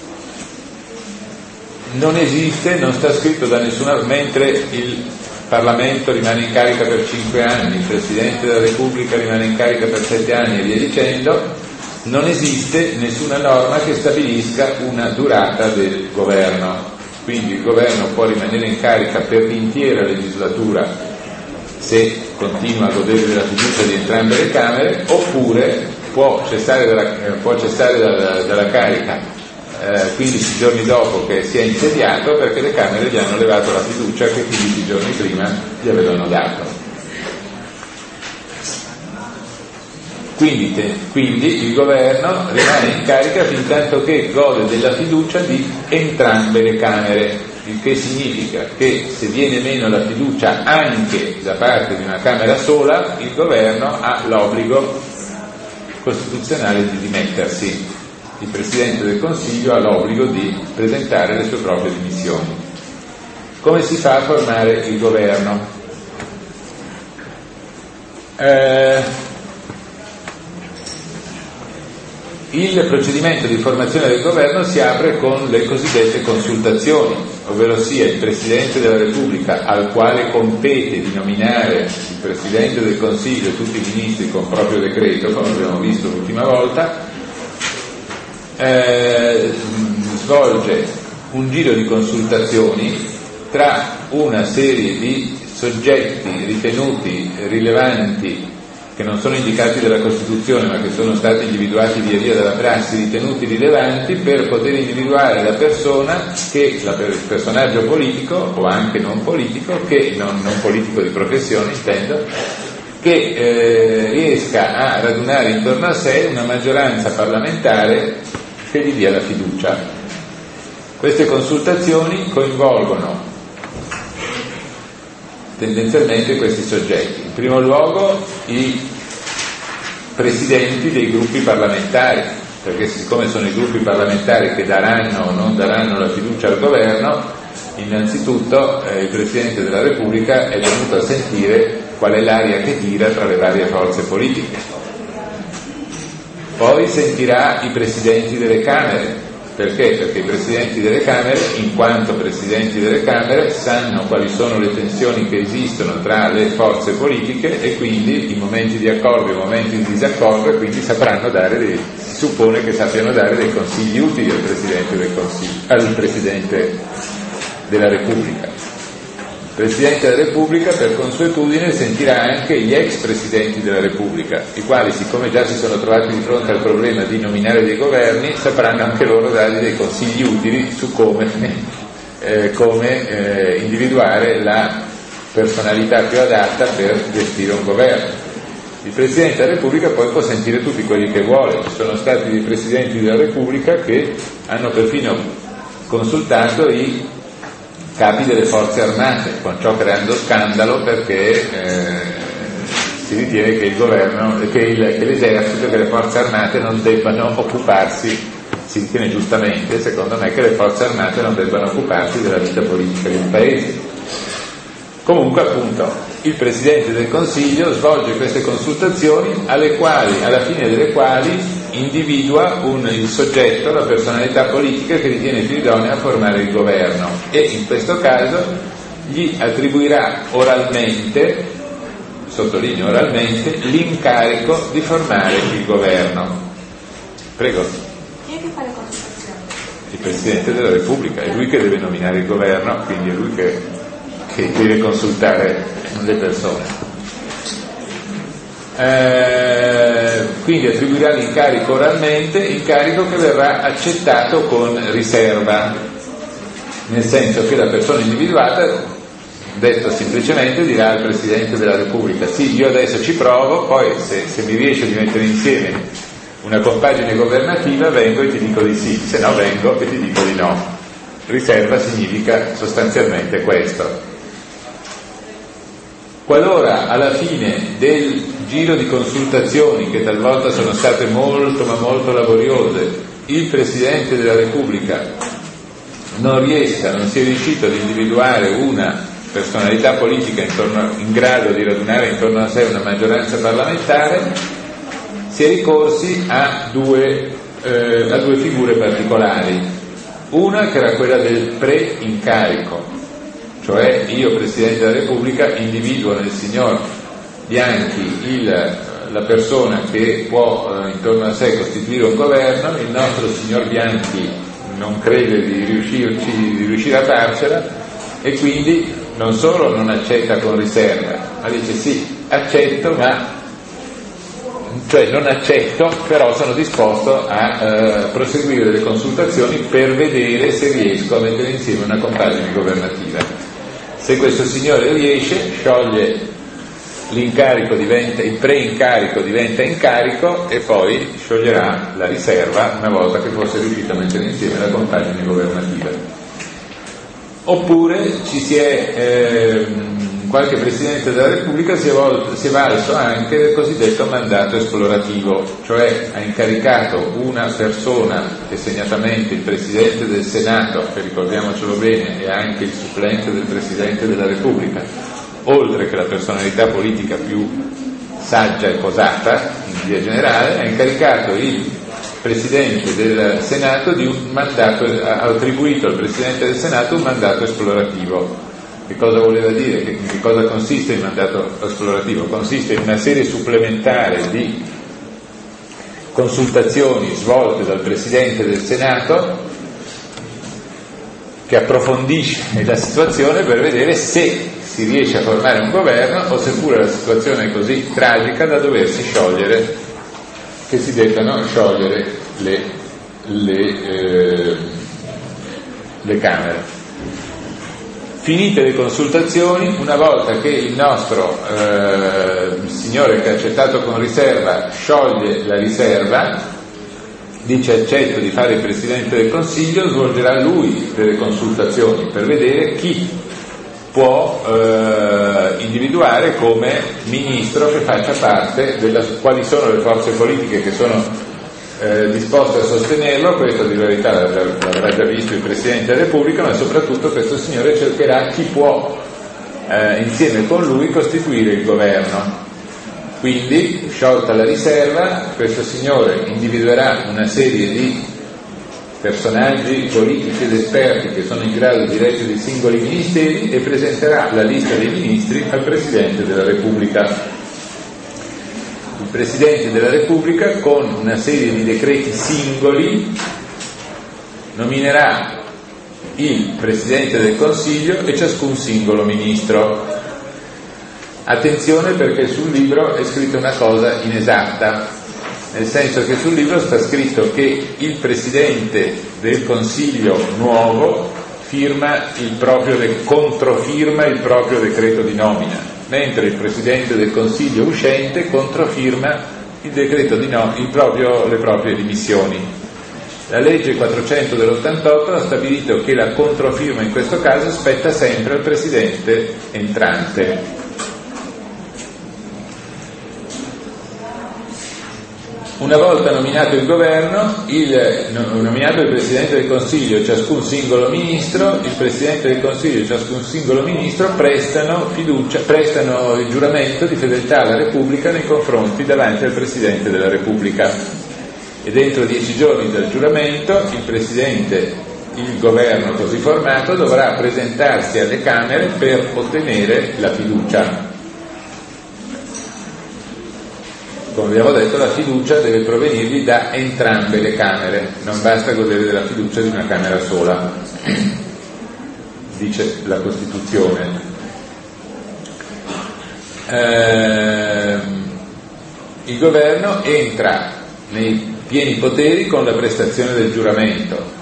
non esiste, non sta scritto da nessuna, mentre il Parlamento rimane in carica per cinque anni, il Presidente della Repubblica rimane in carica per sette anni e via dicendo, non esiste nessuna norma che stabilisca una durata del governo. Quindi il governo può rimanere in carica per l'intera legislatura se continua a godere della fiducia di entrambe le Camere, oppure può cessare dalla, può cessare dalla, dalla carica eh, quindici giorni dopo che si è insediato, perché le Camere gli hanno levato la fiducia che quindici giorni prima gli avevano dato. Quindi, te, quindi il governo rimane in carica fin tanto che gode della fiducia di entrambe le Camere, il che significa che se viene meno la fiducia anche da parte di una Camera sola, il governo ha l'obbligo costituzionale di dimettersi. Il Presidente del Consiglio ha l'obbligo di presentare le sue proprie dimissioni. Come si fa a formare il governo? Eh, Il procedimento di formazione del governo si apre con le cosiddette consultazioni, ovvero sia il Presidente della Repubblica, al quale compete di nominare il Presidente del Consiglio e tutti i ministri con proprio decreto, come abbiamo visto l'ultima volta, eh, svolge un giro di consultazioni tra una serie di soggetti ritenuti rilevanti, che non sono indicati dalla Costituzione ma che sono stati individuati via via dalla prassi, ritenuti rilevanti, per poter individuare la persona, che la, il personaggio politico o anche non politico, che non, non politico di professione intendo, che eh, riesca a radunare intorno a sé una maggioranza parlamentare che gli dia la fiducia. Queste consultazioni coinvolgono tendenzialmente questi soggetti. In primo luogo i presidenti dei gruppi parlamentari, perché siccome sono i gruppi parlamentari che daranno o non daranno la fiducia al governo, innanzitutto eh, il Presidente della Repubblica è venuto a sentire qual è l'aria che tira tra le varie forze politiche. Poi sentirà i presidenti delle Camere. Perché? Perché i presidenti delle Camere, in quanto presidenti delle Camere, sanno quali sono le tensioni che esistono tra le forze politiche e quindi i momenti di accordo e i momenti di disaccordo, e quindi sapranno dare dei, si suppone che sappiano dare dei consigli utili al Presidente del Consiglio, al Presidente della Repubblica. Il Presidente della Repubblica, per consuetudine, sentirà anche gli ex Presidenti della Repubblica, i quali, siccome già si sono trovati di fronte al problema di nominare dei governi, sapranno anche loro dargli dei consigli utili su come, eh, come eh, individuare la personalità più adatta per gestire un governo. Il Presidente della Repubblica poi può sentire tutti quelli che vuole. Ci sono stati dei Presidenti della Repubblica che hanno perfino consultato i capi delle forze armate, con ciò creando scandalo, perché eh, si ritiene che il governo, che, il, che l'esercito, che le forze armate non debbano occuparsi, si ritiene giustamente, secondo me, che le forze armate non debbano occuparsi della vita politica di un paese. Comunque, appunto, il Presidente del Consiglio svolge queste consultazioni, alle quali, alla fine delle quali individua un, il soggetto, la personalità politica che ritiene più idonea a formare il governo, e in questo caso gli attribuirà oralmente, sottolineo oralmente, l'incarico di formare il governo. Prego. Chi è che fa le consultazioni? Il Presidente della Repubblica, è lui che deve nominare il governo, quindi è lui che, che deve consultare le persone. Eh, quindi attribuirà l'incarico oralmente, incarico che verrà accettato con riserva, nel senso che la persona individuata, detto semplicemente, dirà al Presidente della Repubblica: sì, io adesso ci provo, poi se, se mi riesce di mettere insieme una compagine governativa vengo e ti dico di sì, se no vengo e ti dico di no. Riserva significa sostanzialmente questo. Qualora alla fine del giro di consultazioni, che talvolta sono state molto ma molto laboriose, il Presidente della Repubblica non riesca, non sia riuscito ad individuare una personalità politica intorno, in grado di radunare intorno a sé una maggioranza parlamentare, si è ricorsi a due, eh, a due figure particolari. Una che era quella del pre-incarico, cioè io, Presidente della Repubblica, individuo nel signor Bianchi il, la persona che può eh, intorno a sé costituire un governo. Il nostro signor Bianchi non crede di riuscirci, di riuscire a farcela, e quindi non solo non accetta con riserva, ma dice sì, accetto, ma cioè non accetto, però sono disposto a eh, proseguire delle consultazioni per vedere se riesco a mettere insieme una compagine governativa. Se questo signore riesce, scioglie l'incarico, diventa, il pre-incarico diventa incarico, e poi scioglierà la riserva una volta che fosse riuscito a mettere insieme la compagine governativa. Oppure ci si è eh, qualche Presidente della Repubblica si è, volto, si è valso anche del cosiddetto mandato esplorativo, cioè ha incaricato una persona, e segnatamente il Presidente del Senato, che ricordiamocelo bene è anche il supplente del Presidente della Repubblica, oltre che la personalità politica più saggia e posata in via generale, ha incaricato il Presidente del Senato di un mandato, ha attribuito al Presidente del Senato un mandato esplorativo. Che cosa voleva dire? Che, in che cosa consiste il mandato esplorativo? Consiste in una serie supplementare di consultazioni svolte dal Presidente del Senato, che approfondisce la situazione per vedere se si riesce a formare un governo o seppure la situazione è così tragica da doversi sciogliere, che si debbano sciogliere le, le, eh, le Camere. Finite le consultazioni, una volta che il nostro eh, signore che ha accettato con riserva scioglie la riserva, dice accetto di fare il Presidente del Consiglio, svolgerà lui delle consultazioni per vedere chi può eh, individuare come ministro che faccia parte della, quali sono le forze politiche che sono Eh, disposto a sostenerlo. Questo di verità l'avrà già visto il Presidente della Repubblica, ma soprattutto questo signore cercherà chi può eh, insieme con lui costituire il governo. Quindi, sciolta la riserva, questo signore individuerà una serie di personaggi politici ed esperti che sono in grado di reggere i singoli ministeri e presenterà la lista dei ministri al Presidente della Repubblica. Il Presidente della Repubblica, con una serie di decreti singoli, nominerà il Presidente del Consiglio e ciascun singolo ministro. Attenzione, perché sul libro è scritta una cosa inesatta, nel senso che sul libro sta scritto che il Presidente del Consiglio nuovo firma il proprio, controfirma il proprio decreto di nomina, mentre il Presidente del Consiglio uscente controfirma il decreto di no, il proprio, le proprie dimissioni. La legge quattrocento dell'ottantotto ha stabilito che la controfirma in questo caso spetta sempre al Presidente entrante. Una volta nominato il governo, il, nominato il Presidente del Consiglio, ciascun singolo ministro, il Presidente del Consiglio e ciascun singolo ministro prestano fiducia, prestano il giuramento di fedeltà alla Repubblica nei confronti davanti al Presidente della Repubblica. E dentro dieci giorni dal giuramento il Presidente, il governo così formato, dovrà presentarsi alle Camere per ottenere la fiducia. Come abbiamo detto, la fiducia deve provenirgli da entrambe le Camere, non basta godere della fiducia di una Camera sola, dice la Costituzione. Eh, il governo entra nei pieni poteri con la prestazione del giuramento,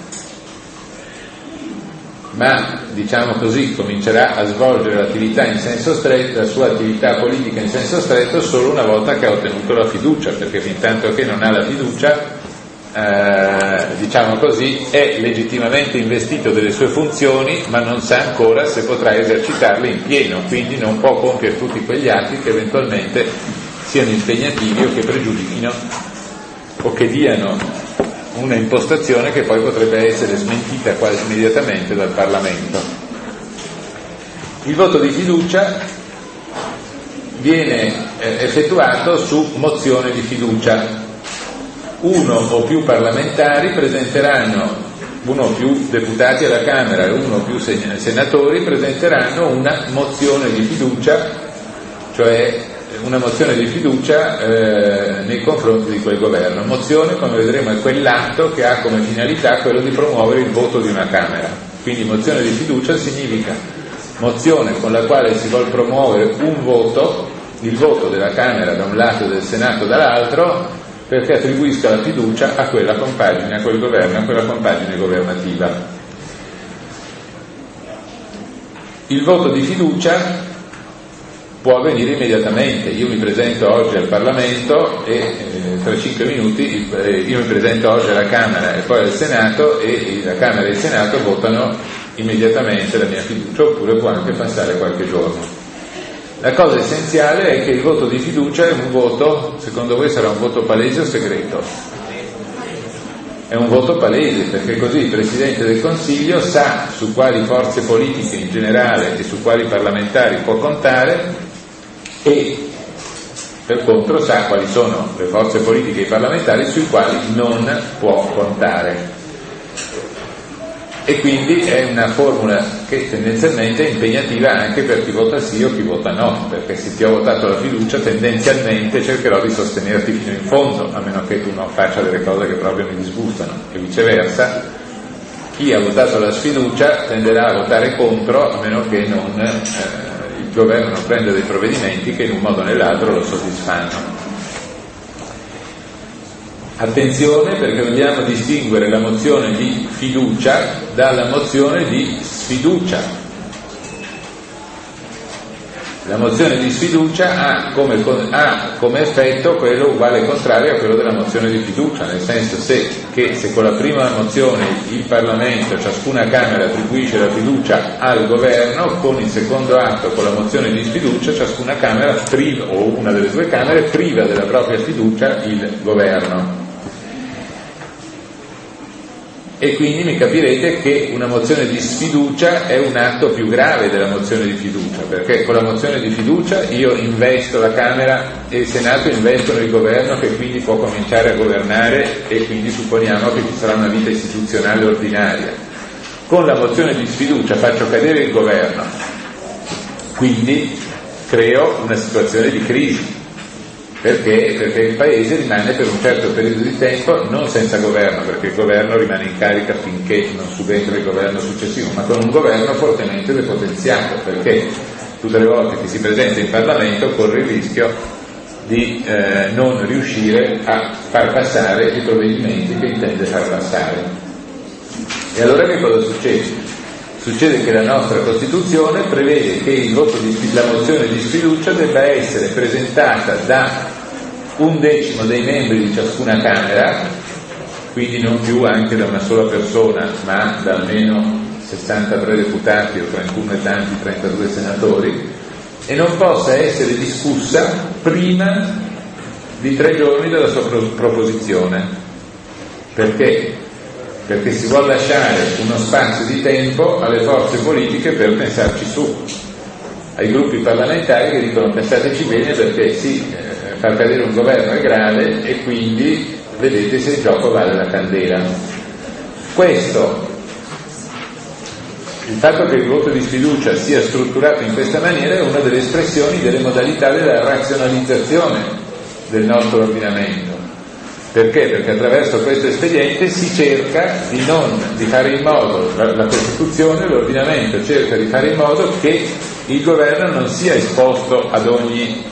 ma diciamo così comincerà a svolgere l'attività in senso stretto, la sua attività politica in senso stretto solo una volta che ha ottenuto la fiducia, perché fin tanto che non ha la fiducia, eh, diciamo così, è legittimamente investito delle sue funzioni, ma non sa ancora se potrà esercitarle in pieno, quindi non può compiere tutti quegli atti che eventualmente siano impegnativi o che pregiudichino o che diano una impostazione che poi potrebbe essere smentita quasi immediatamente dal Parlamento. Il voto di fiducia viene eh, effettuato su mozione di fiducia. Uno o più parlamentari presenteranno, uno o più deputati alla Camera e uno o più senatori presenteranno una mozione di fiducia, cioè una mozione di fiducia eh, nei confronti di quel governo. Mozione, come vedremo, è quell'atto che ha come finalità quello di promuovere il voto di una Camera. Quindi mozione di fiducia significa mozione con la quale si vuole promuovere un voto, il voto della Camera da un lato e del Senato dall'altro, perché attribuisca la fiducia a quella compagine, a quel governo, a quella compagine governativa. Il voto di fiducia può avvenire immediatamente. Io mi presento oggi al Parlamento e eh, tra cinque minuti eh, io mi presento oggi alla Camera e poi al Senato e la Camera e il Senato votano immediatamente la mia fiducia, oppure può anche passare qualche giorno. La cosa essenziale è che il voto di fiducia è un voto, secondo voi sarà un voto palese o segreto? È un voto palese, perché così il Presidente del Consiglio sa su quali forze politiche in generale e su quali parlamentari può contare e per contro sa quali sono le forze politiche e i parlamentari sui quali non può contare. E quindi è una formula che tendenzialmente è impegnativa anche per chi vota sì o chi vota no, perché se ti ho votato la fiducia tendenzialmente cercherò di sostenerti fino in fondo, a meno che tu non faccia delle cose che proprio mi disgustano, e viceversa. Chi ha votato la sfiducia tenderà a votare contro, a meno che non eh, il governo non prenda dei provvedimenti che in un modo o nell'altro lo soddisfanno. Attenzione, perché dobbiamo distinguere la mozione di fiducia dalla mozione di sfiducia. La mozione di sfiducia ha come, ha come effetto quello uguale e contrario a quello della mozione di fiducia, nel senso se, che se con la prima mozione il Parlamento, ciascuna Camera attribuisce la fiducia al governo, con il secondo atto, con la mozione di sfiducia, ciascuna Camera priva, o una delle due Camere priva della propria fiducia il governo. E quindi mi capirete che una mozione di sfiducia è un atto più grave della mozione di fiducia, perché con la mozione di fiducia io investo la Camera e il Senato investono il governo, che quindi può cominciare a governare, e quindi supponiamo che ci sarà una vita istituzionale ordinaria. Con la mozione di sfiducia faccio cadere il governo, quindi creo una situazione di crisi. Perché? Perché il Paese rimane per un certo periodo di tempo non senza governo, perché il governo rimane in carica finché non subentra il governo successivo, ma con un governo fortemente depotenziato, perché tutte le volte che si presenta in Parlamento corre il rischio di eh, non riuscire a far passare i provvedimenti che intende far passare. E allora che cosa succede? Succede che la nostra Costituzione prevede che il voto di, la mozione di sfiducia debba essere presentata da un decimo dei membri di ciascuna Camera, quindi non più anche da una sola persona, ma da almeno sessantatré deputati o trentuno e tanti, trentadue senatori, e non possa essere discussa prima di tre giorni dalla sua proposizione. Perché? Perché si vuole lasciare uno spazio di tempo alle forze politiche per pensarci su, ai gruppi parlamentari che dicono pensateci bene, perché sì, eh, far cadere un governo è grave e quindi vedete se il gioco vale la candela. Questo, il fatto che il voto di sfiducia sia strutturato in questa maniera è una delle espressioni delle modalità della razionalizzazione del nostro ordinamento. Perché? Perché attraverso questo espediente si cerca di non di fare in modo, la, la Costituzione, l'ordinamento cerca di fare in modo che il governo non sia esposto ad ogni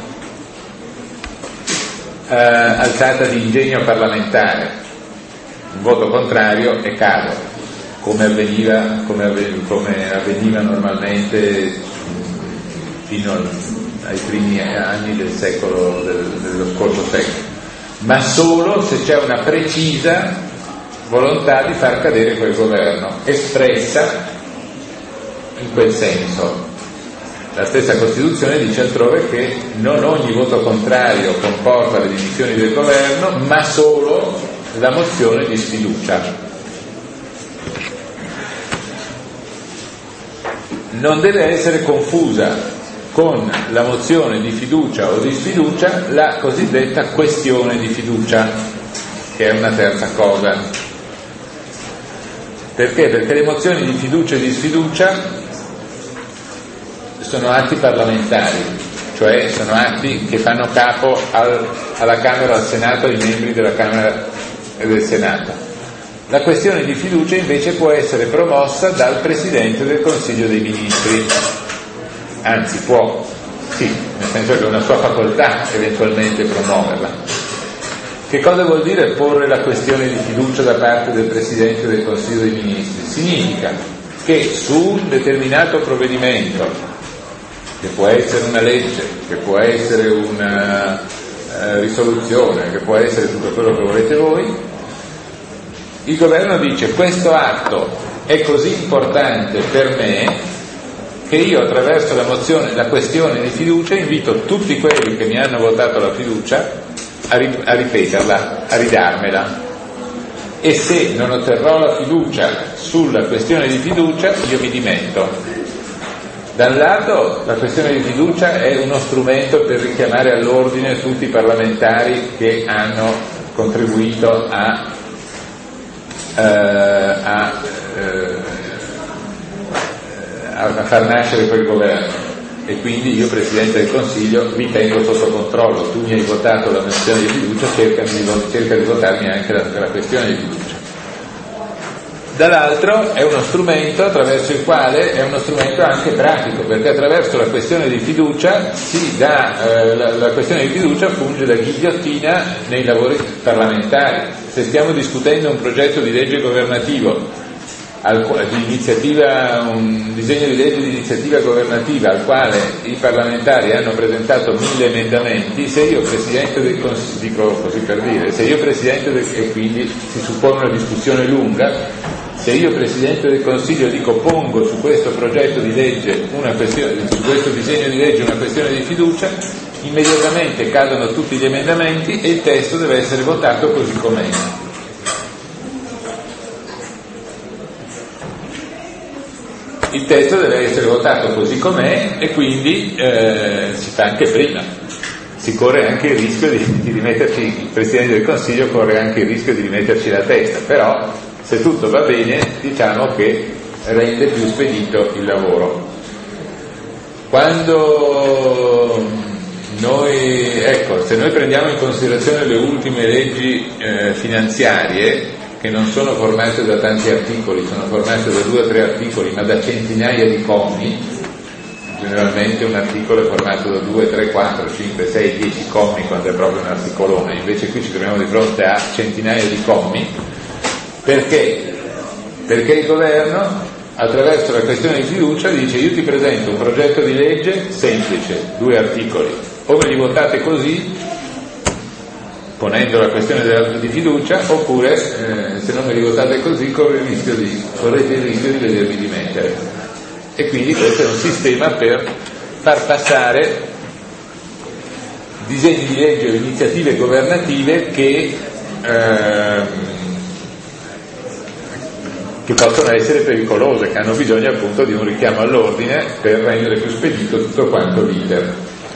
eh, alzata di ingegno parlamentare. Un voto contrario è caro, come avveniva, come avveniva, come avveniva normalmente fino ai primi anni del secolo, del, dello scorso secolo, ma solo se c'è una precisa volontà di far cadere quel governo, espressa in quel senso. La stessa Costituzione dice altrove che non ogni voto contrario comporta le dimissioni del governo, ma solo la mozione di sfiducia. Non deve essere confusa con la mozione di fiducia o di sfiducia la cosiddetta questione di fiducia, che è una terza cosa. Perché? Perché le mozioni di fiducia e di sfiducia sono atti parlamentari, cioè sono atti che fanno capo al, alla Camera, al Senato, ai membri della Camera e del Senato. La questione di fiducia invece può essere promossa dal Presidente del Consiglio dei Ministri. Anzi può, sì, nel senso che è una sua facoltà eventualmente promuoverla. Che cosa vuol dire porre la questione di fiducia da parte del Presidente del Consiglio dei Ministri? Significa che su un determinato provvedimento, che può essere una legge, che può essere una eh, risoluzione, che può essere tutto quello che volete voi, il governo dice questo atto è così importante per me che io attraverso la mozione, la questione di fiducia invito tutti quelli che mi hanno votato la fiducia a, ri- a ripeterla, a ridarmela, e se non otterrò la fiducia sulla questione di fiducia io mi dimetto. Da un lato la questione di fiducia è uno strumento per richiamare all'ordine tutti i parlamentari che hanno contribuito a, eh, a eh, a far nascere quel governo, e quindi io Presidente del Consiglio vi tengo sotto controllo, tu mi hai votato la questione di fiducia, cerca di, cerca di votarmi anche la, la questione di fiducia. Dall'altro è uno strumento attraverso il quale è uno strumento anche pratico, perché attraverso la questione di fiducia si dà eh, la, la questione di fiducia funge da ghigliottina nei lavori parlamentari. Se stiamo discutendo un progetto di legge governativo al, di iniziativa, un disegno di legge di iniziativa governativa al quale i parlamentari hanno presentato mille emendamenti, se io Presidente del Consiglio, dico così per dire, se io Presidente del, e quindi si suppone una discussione lunga, se io Presidente del Consiglio dico pongo su questo progetto di legge una questione, su questo disegno di legge una questione di fiducia, immediatamente cadono tutti gli emendamenti e il testo deve essere votato così com'è. Il testo deve essere votato così com'è e quindi eh, si fa anche prima. Si corre anche il rischio di, di rimetterci, il Presidente del Consiglio corre anche il rischio di rimetterci la testa, però se tutto va bene diciamo che rende più spedito il lavoro. Quando noi, ecco, se noi prendiamo in considerazione le ultime leggi eh, finanziarie, che non sono formate da tanti articoli, sono formate da due o tre articoli, ma da centinaia di commi, generalmente un articolo è formato da due, tre, quattro, cinque, sei, dieci commi quando è proprio un articolone, invece qui ci troviamo di fronte a centinaia di commi, perché? Perché il governo, attraverso la questione di fiducia, dice io ti presento un progetto di legge semplice, due articoli, o me li votate così, ponendo la questione della, di fiducia, oppure eh, se non me li votate così corre il rischio di, correte il rischio di vedervi dimettere. E quindi questo è un sistema per far passare disegni di legge o iniziative governative che, eh, che possono essere pericolose, che hanno bisogno appunto di un richiamo all'ordine per rendere più spedito tutto quanto l'iter.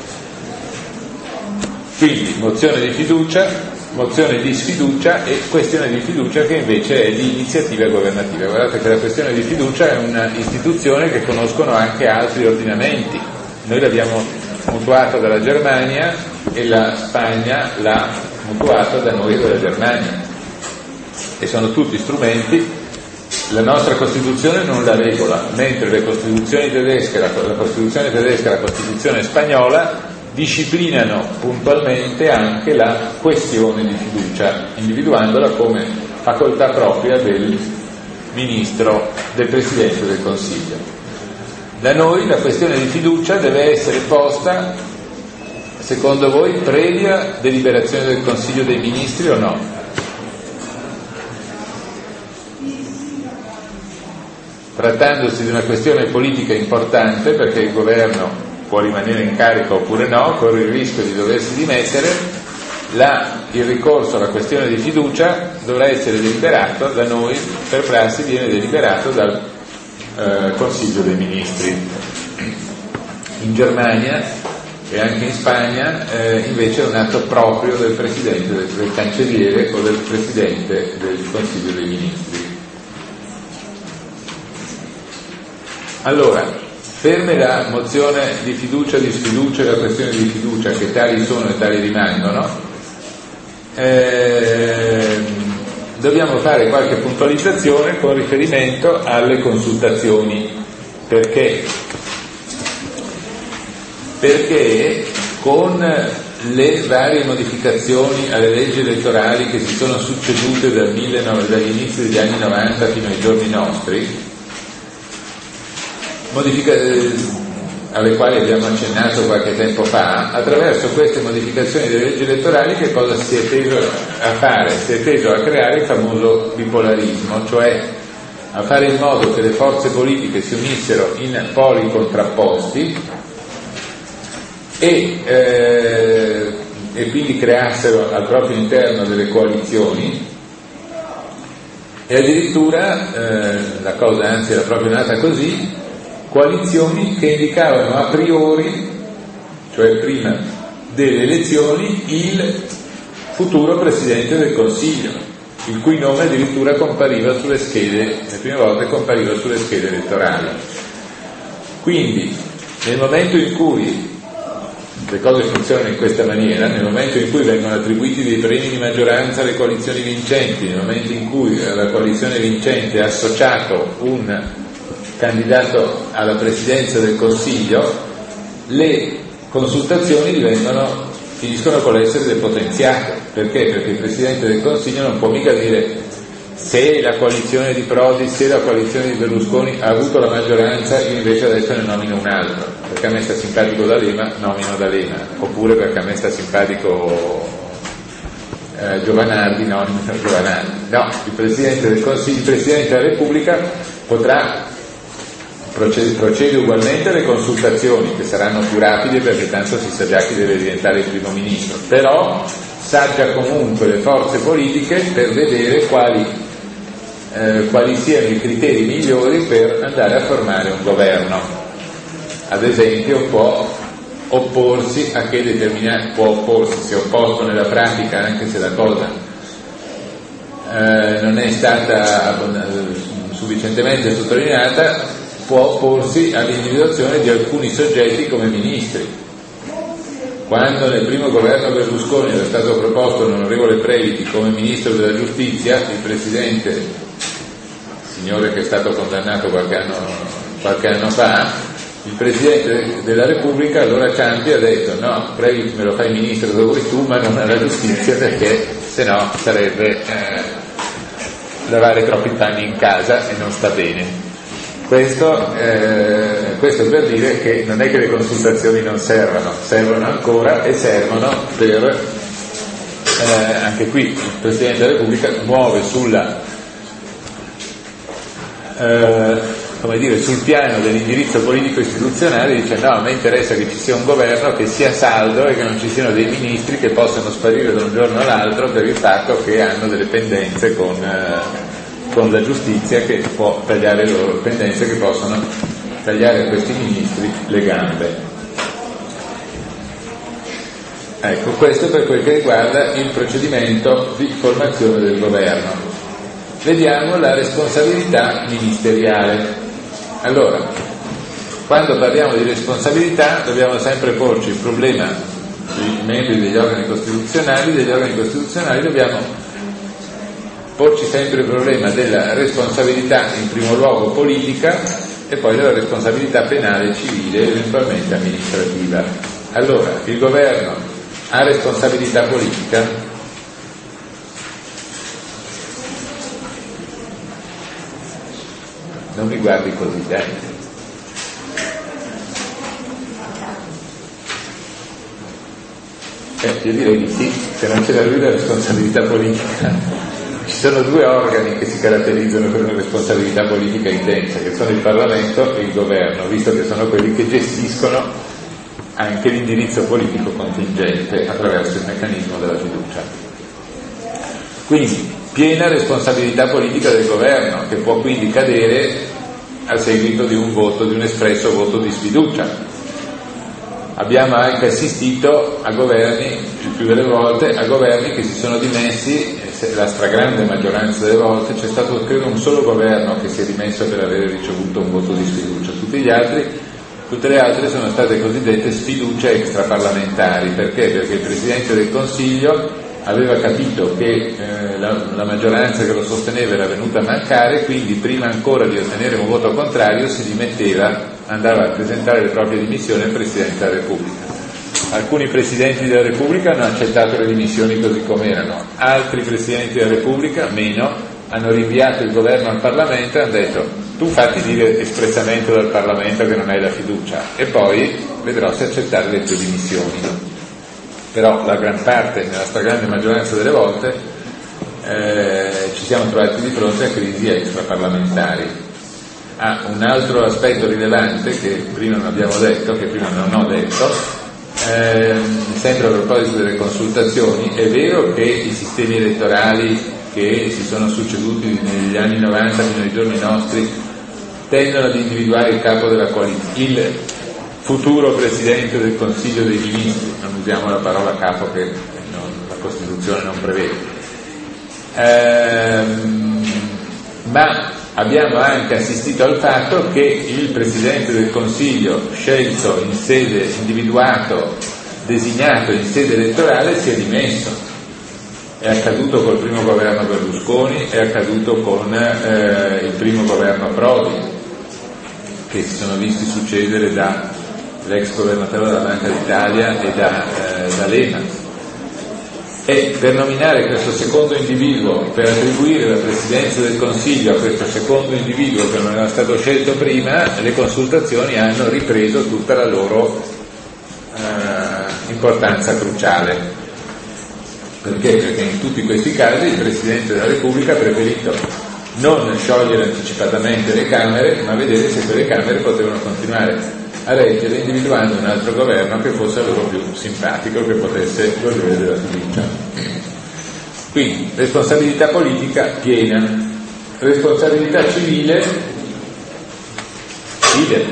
Quindi mozione di fiducia, mozione di sfiducia e questione di fiducia che invece è di iniziativa governativa. Guardate che la questione di fiducia è un'istituzione che conoscono anche altri ordinamenti. Noi l'abbiamo mutuata dalla Germania e la Spagna l'ha mutuata da noi dalla Germania. E sono tutti strumenti. La nostra Costituzione non la regola, mentre le Costituzioni tedesche, la, la Costituzione tedesca e la Costituzione spagnola disciplinano puntualmente anche la questione di fiducia, individuandola come facoltà propria del ministro, del Presidente del Consiglio. Da noi la questione di fiducia deve essere posta, secondo voi, previa deliberazione del Consiglio dei Ministri o no? Trattandosi di una questione politica importante, perché il governo può rimanere in carica oppure no, corre il rischio di doversi dimettere, la, il ricorso alla questione di fiducia dovrà essere deliberato da noi, per prassi viene deliberato dal eh, Consiglio dei Ministri. In Germania e anche in Spagna eh, invece è un atto proprio del Presidente, del, del Cancelliere o del Presidente del Consiglio dei Ministri. Allora, ferme la mozione di fiducia, di sfiducia e la questione di fiducia, che tali sono e tali rimangono, eh, dobbiamo fare qualche puntualizzazione con riferimento alle consultazioni. Perché? Perché con le varie modificazioni alle leggi elettorali che si sono succedute dal dagli inizi degli anni novanta fino ai giorni nostri, modifica, alle quali abbiamo accennato qualche tempo fa, attraverso queste modificazioni delle leggi elettorali che cosa si è teso a fare? Si è teso a creare il famoso bipolarismo, cioè a fare in modo che le forze politiche si unissero in poli contrapposti e, eh, e quindi creassero al proprio interno delle coalizioni, e addirittura eh, la cosa anzi era proprio nata così, coalizioni che indicavano a priori, cioè prima delle elezioni, il futuro Presidente del Consiglio, il cui nome addirittura compariva sulle schede, le prime volte compariva sulle schede elettorali. Quindi, nel momento in cui le cose funzionano in questa maniera, nel momento in cui vengono attribuiti dei premi di maggioranza alle coalizioni vincenti, nel momento in cui alla coalizione vincente è associato un candidato alla presidenza del Consiglio, le consultazioni divengono, finiscono con l'essere depotenziate. Perché? Perché il Presidente del Consiglio non può mica dire se la coalizione di Prodi, se la coalizione di Berlusconi ha avuto la maggioranza, io invece adesso ne nomino un altro, perché a me sta simpatico D'Alema, nomino D'Alema, oppure perché a me sta simpatico eh, Giovanardi, nomino Giovanardi. No, il Presidente del Consiglio, il Presidente della Repubblica potrà procede, procede ugualmente alle consultazioni, che saranno più rapide perché tanto si sa già chi deve diventare il primo ministro, però saggia comunque le forze politiche per vedere quali, eh, quali siano i criteri migliori per andare a formare un governo. Ad esempio può opporsi a che determinati, può opporsi, si è opposto nella pratica anche se la cosa eh, non è stata sufficientemente sottolineata, può opporsi all'individuazione di alcuni soggetti come ministri. Quando nel primo governo Berlusconi era stato proposto l'onorevole Previti come ministro della giustizia, il presidente, signore che è stato condannato qualche anno, qualche anno fa, il presidente della Repubblica, allora Ciampi, ha detto no, Previti me lo fai ministro dove vuoi tu, ma non alla giustizia, perché se no sarebbe eh, lavare troppi panni in casa e non sta bene. Questo, eh, questo per dire che non è che le consultazioni non servano, servono ancora e servono per, eh, anche qui il Presidente della Repubblica muove sulla, eh, come dire, sul piano dell'indirizzo politico istituzionale, dice no, a me interessa che ci sia un governo che sia saldo e che non ci siano dei ministri che possano sparire da un giorno all'altro per il fatto che hanno delle pendenze con... Eh, con la giustizia che può tagliare le loro pendenze, che possono tagliare a questi ministri le gambe. Ecco, questo per quel che riguarda il procedimento di formazione del governo. Vediamo la responsabilità ministeriale. Allora, quando parliamo di responsabilità dobbiamo sempre porci il problema dei membri degli organi costituzionali, degli organi costituzionali dobbiamo porci sempre il problema della responsabilità in primo luogo politica e poi della responsabilità penale, civile e eventualmente amministrativa. Allora, il governo ha responsabilità politica? Non mi guardi così, dai. Eh, io direi di sì, se non c'è da lui la responsabilità politica. Ci sono due organi che si caratterizzano per una responsabilità politica intensa, che sono il Parlamento e il Governo, visto che sono quelli che gestiscono anche l'indirizzo politico contingente attraverso il meccanismo della fiducia. Quindi, piena responsabilità politica del Governo, che può quindi cadere a seguito di un voto, di un espresso voto di sfiducia. Abbiamo anche assistito a governi, il più delle volte, a governi che si sono dimessi, la stragrande maggioranza delle volte c'è stato credo un solo governo che si è dimesso per aver ricevuto un voto di sfiducia, tutti gli altri, tutte le altre sono state cosiddette sfiducie extraparlamentari. Perché? Perché il Presidente del Consiglio aveva capito che eh, la, la maggioranza che lo sosteneva era venuta a mancare, quindi prima ancora di ottenere un voto contrario si dimetteva, andava a presentare le proprie dimissioni al Presidente della Repubblica. Alcuni Presidenti della Repubblica hanno accettato le dimissioni così com'erano, altri Presidenti della Repubblica, meno, hanno rinviato il governo al Parlamento e hanno detto tu fatti dire espressamente dal Parlamento che non hai la fiducia e poi vedrò se accettare le tue dimissioni. Però la gran parte, nella stragrande maggioranza delle volte, eh, ci siamo trovati di fronte a crisi extraparlamentari. Ah, un altro aspetto rilevante che prima non abbiamo detto, che prima non ho detto, eh, sempre a proposito delle consultazioni, è vero che i sistemi elettorali che si sono succeduti negli anni novanta fino ai giorni nostri tendono ad individuare il capo della coalizione, il futuro Presidente del Consiglio dei Ministri, non usiamo la parola capo che non, la Costituzione non prevede, ehm, ma abbiamo anche assistito al fatto che il Presidente del Consiglio scelto in sede, individuato, designato in sede elettorale si è dimesso. È accaduto col primo governo Berlusconi, è accaduto con eh, il primo governo Prodi, che si sono visti succedere da l'ex governatore della Banca d'Italia e da, eh, da Lehman. E per nominare questo secondo individuo, per attribuire la presidenza del Consiglio a questo secondo individuo che non era stato scelto prima, le consultazioni hanno ripreso tutta la loro eh, importanza cruciale. Perché? Perché in tutti questi casi il Presidente della Repubblica ha preferito non sciogliere anticipatamente le Camere, ma vedere se quelle Camere potevano continuare a reggere, individuando un altro governo che fosse a loro più simpatico, che potesse godere della fiducia. Quindi responsabilità politica piena, responsabilità civile idem.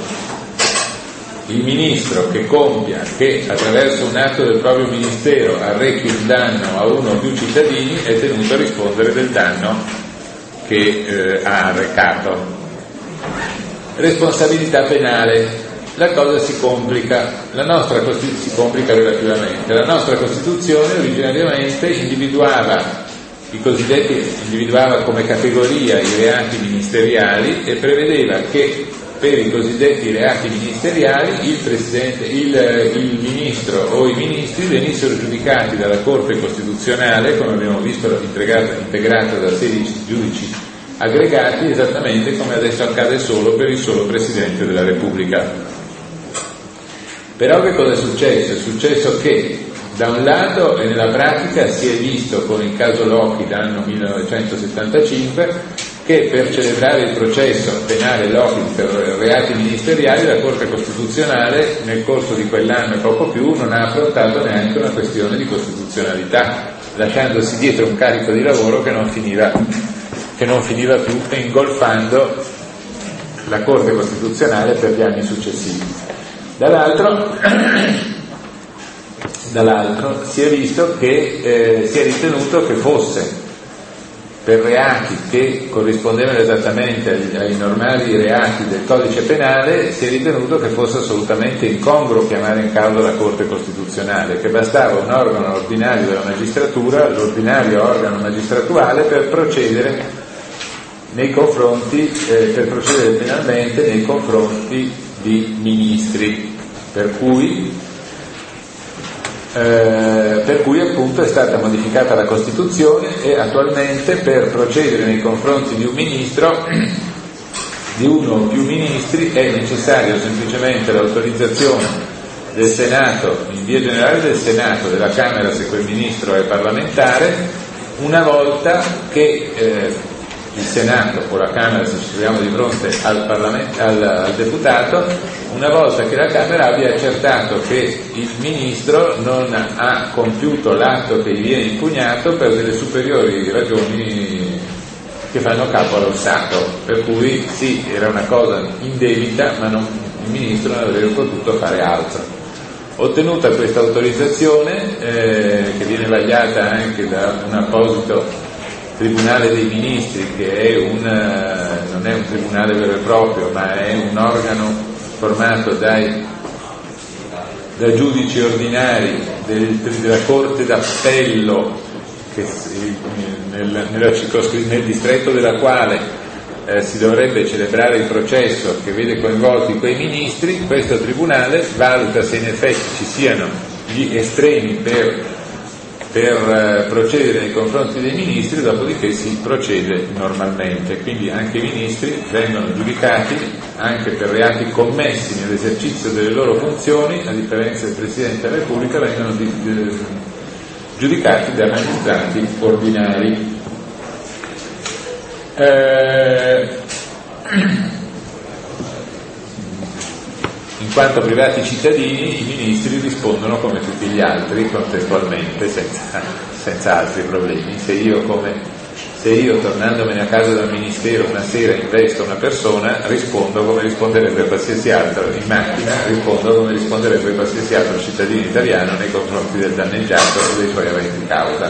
Il ministro che compia, che attraverso un atto del proprio ministero arrechi un danno a uno o più cittadini, è tenuto a rispondere del danno che eh, ha arrecato. Responsabilità penale. La cosa si complica, la nostra Costituzione si complica relativamente. La nostra Costituzione originariamente individuava i cosiddetti, individuava come categoria i reati ministeriali e prevedeva che per i cosiddetti reati ministeriali il Presidente, il, il Ministro o i Ministri venissero giudicati dalla Corte Costituzionale, come abbiamo visto integrata, integrata da sedici giudici aggregati, esattamente come adesso accade solo per il solo Presidente della Repubblica. Però che cosa è successo? È successo che da un lato e nella pratica si è visto con il caso Lockheed anno millenovecentosettantacinque che per celebrare il processo penale Lockheed per reati ministeriali la Corte Costituzionale nel corso di quell'anno e poco più non ha affrontato neanche una questione di costituzionalità, lasciandosi dietro un carico di lavoro che non finiva che non finiva più e ingolfando la Corte Costituzionale per gli anni successivi. Dall'altro, dall'altro si è visto che eh, si è ritenuto che fosse per reati che corrispondevano esattamente ai, ai normali reati del codice penale, si è ritenuto che fosse assolutamente incongruo chiamare in causa la Corte Costituzionale, che bastava un organo ordinario della magistratura, l'ordinario organo magistratuale, per procedere nei confronti, eh, per procedere penalmente nei confronti di ministri, per cui eh, per cui appunto è stata modificata la Costituzione e attualmente per procedere nei confronti di un ministro, di uno o più ministri, è necessario semplicemente l'autorizzazione del Senato, in via generale del Senato, della Camera se quel ministro è parlamentare, una volta che eh, il Senato o la Camera, se ci troviamo di fronte al, Parlamento, al, al deputato, una volta che la Camera abbia accertato che il ministro non ha compiuto l'atto che gli viene impugnato per delle superiori ragioni che fanno capo allo Stato, per cui sì, era una cosa indebita, ma non, il ministro non avrebbe potuto fare altro. Ottenuta questa autorizzazione, eh, che viene vagliata anche da un apposito Tribunale dei Ministri, che è un, non è un tribunale vero e proprio, ma è un organo formato dai, da giudici ordinari del, della Corte d'Appello, che nel, nella circoscri- nel distretto della quale eh, si dovrebbe celebrare il processo che vede coinvolti quei ministri. Questo tribunale valuta se in effetti ci siano gli estremi per per procedere nei confronti dei ministri, dopodiché si procede normalmente. Quindi anche i ministri vengono giudicati anche per reati commessi nell'esercizio delle loro funzioni, a differenza del Presidente della Repubblica, vengono giudicati da magistrati ordinari. Eh... In quanto privati cittadini, i ministri rispondono come tutti gli altri contestualmente, senza, senza altri problemi. Se io, come, se io tornandomene a casa dal ministero una sera investo una persona, rispondo come risponderebbe qualsiasi altro in macchina, rispondo come risponderebbe qualsiasi altro cittadino italiano nei confronti del danneggiato o dei suoi aventi causa.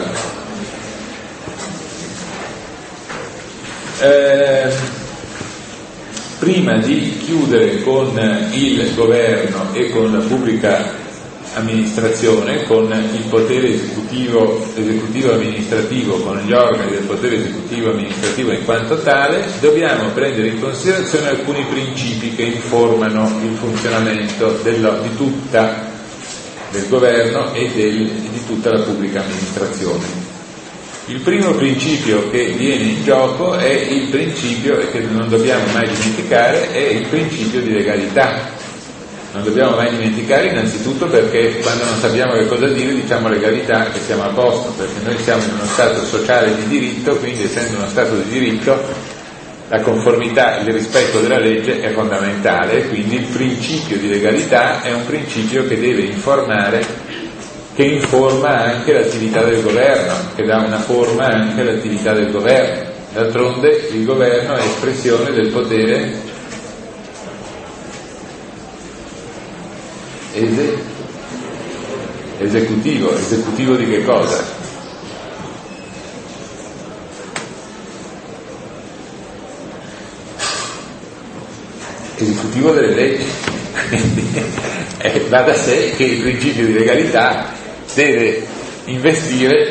Eh, Prima di chiudere con il governo e con la pubblica amministrazione, con il potere esecutivo, esecutivo amministrativo, con gli organi del potere esecutivo amministrativo in quanto tale, dobbiamo prendere in considerazione alcuni principi che informano il funzionamento dello, di tutta del governo e del, di tutta la pubblica amministrazione. Il primo principio che viene in gioco è il principio, e che non dobbiamo mai dimenticare, è il principio di legalità. Non dobbiamo mai dimenticare innanzitutto perché quando non sappiamo che cosa dire diciamo legalità e siamo a posto, perché noi siamo in uno stato sociale di diritto, quindi essendo uno stato di diritto la conformità, il rispetto della legge è fondamentale, quindi il principio di legalità è un principio che deve informare, che informa anche l'attività del governo, che dà una forma anche all'attività del governo. D'altronde il governo è espressione del potere ese, esecutivo. Esecutivo di che cosa? Esecutivo delle leggi. eh, va da sé che il principio di legalità deve investire,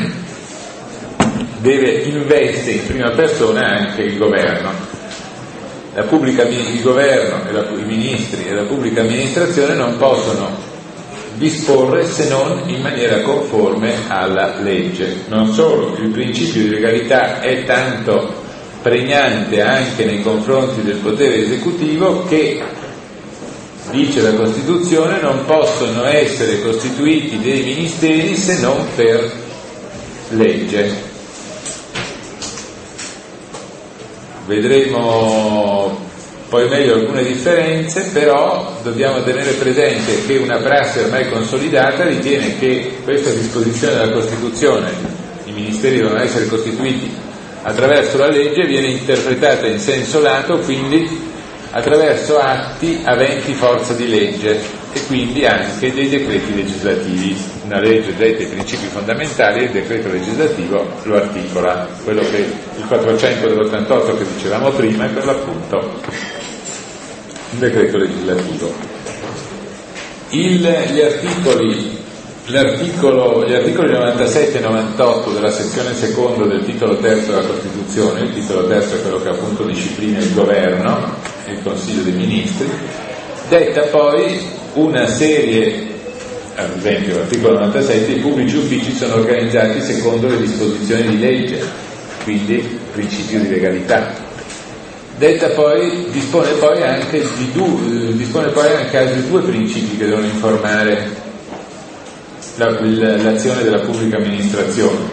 deve investe in prima persona anche il governo. La pubblica, il governo e la, i ministri e la pubblica amministrazione non possono disporre se non in maniera conforme alla legge. Non solo, il principio di legalità è tanto pregnante anche nei confronti del potere esecutivo che, dice la Costituzione, non possono essere costituiti dei ministeri se non per legge. Vedremo poi meglio alcune differenze, però dobbiamo tenere presente che una prassi ormai consolidata ritiene che questa disposizione della Costituzione, i ministeri devono essere costituiti attraverso la legge, viene interpretata in senso lato, quindi attraverso atti aventi forza di legge e quindi anche dei decreti legislativi. Una legge detta i principi fondamentali e il decreto legislativo lo articola, quello che il quattrocentoottantotto che dicevamo prima è per l'appunto il decreto legislativo. Il, gli articoli L'articolo, gli articoli novantasette e novantotto della sezione seconda del titolo terzo della Costituzione, il titolo terzo è quello che appunto disciplina il governo e il Consiglio dei Ministri, detta poi una serie, ad esempio l'articolo novantasette, i pubblici uffici sono organizzati secondo le disposizioni di legge, quindi principio di legalità. Detta poi, dispone poi anche di due, dispone poi anche altri due principi che devono informare l'azione della pubblica amministrazione.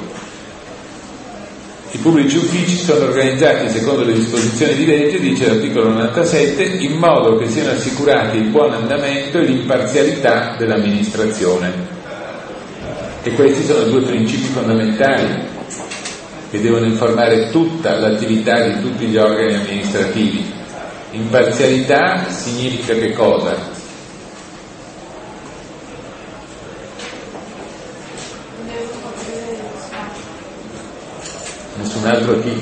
I pubblici uffici sono organizzati secondo le disposizioni di legge, dice l'articolo novantasette, in modo che siano assicurati il buon andamento e l'imparzialità dell'amministrazione. E questi sono due principi fondamentali che devono informare tutta l'attività di tutti gli organi amministrativi. Imparzialità significa che cosa? Nessun altro chi?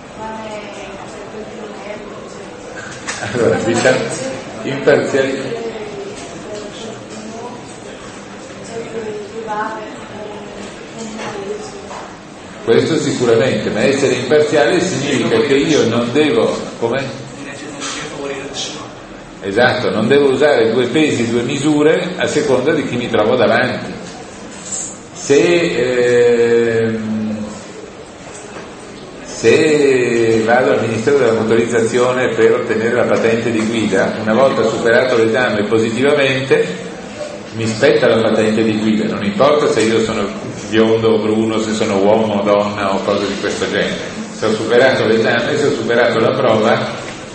Allora, diciamo, imparzialità. Questo sicuramente, ma essere imparziale significa che io non devo, come? Esatto, non devo usare due pesi, due misure a seconda di chi mi trovo davanti. Se eh, Se vado al Ministero della Motorizzazione per ottenere la patente di guida, una volta superato l'esame positivamente, mi spetta la patente di guida, non importa se io sono biondo o bruno, se sono uomo o donna o cose di questo genere. Se ho superato l'esame, se ho superato la prova,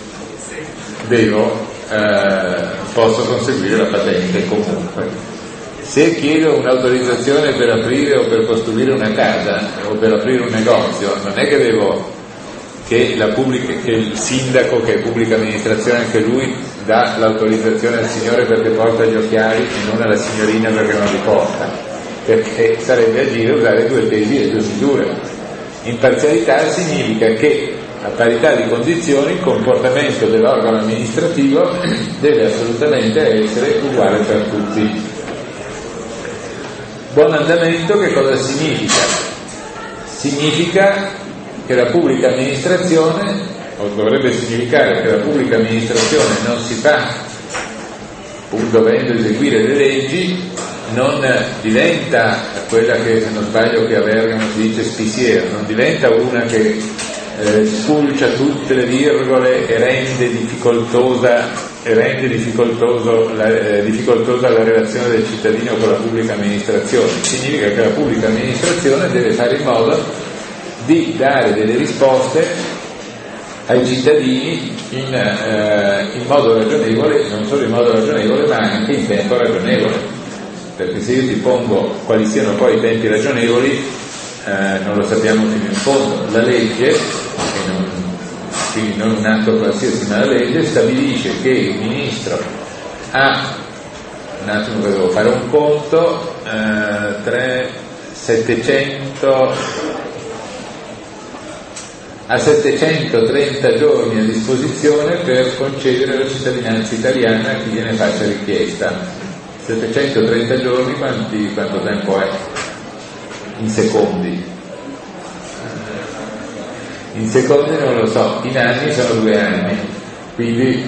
devo, eh, posso conseguire la patente comunque. Se chiedo un'autorizzazione per aprire o per costruire una casa o per aprire un negozio, non è che devo che, la pubblica, che il sindaco, che è pubblica amministrazione, anche lui dà l'autorizzazione al signore perché porta gli occhiali e non alla signorina perché non li porta, perché sarebbe agire usare due pesi e due misure. Imparzialità significa che a parità di condizioni il comportamento dell'organo amministrativo deve assolutamente essere uguale per tutti. Buon andamento che cosa significa? Significa che la pubblica amministrazione, o dovrebbe significare che la pubblica amministrazione non si fa, pur dovendo eseguire le leggi, non diventa quella che, se non sbaglio, che a Bergamo si dice spisiera, non diventa una che eh, spulcia tutte le virgole e rende difficoltosa, e rende difficoltoso la, eh, difficoltosa la relazione del cittadino con la pubblica amministrazione. Significa che la pubblica amministrazione deve fare in modo di dare delle risposte ai cittadini in, eh, in modo ragionevole, non solo in modo ragionevole ma anche in tempo ragionevole, perché se io ti pongo quali siano poi i tempi ragionevoli eh, non lo sappiamo fino in fondo. La legge, e non, quindi non un atto qualsiasi ma la legge, stabilisce che il ministro ha, un attimo che devo fare un conto, eh, tre, settecento ha settecentotrenta giorni a disposizione per concedere la cittadinanza italiana a chi gliene faccia richiesta. settecentotrenta giorni, quanti, quanto tempo è? In secondi? In secondi non lo so, in anni sono due anni, quindi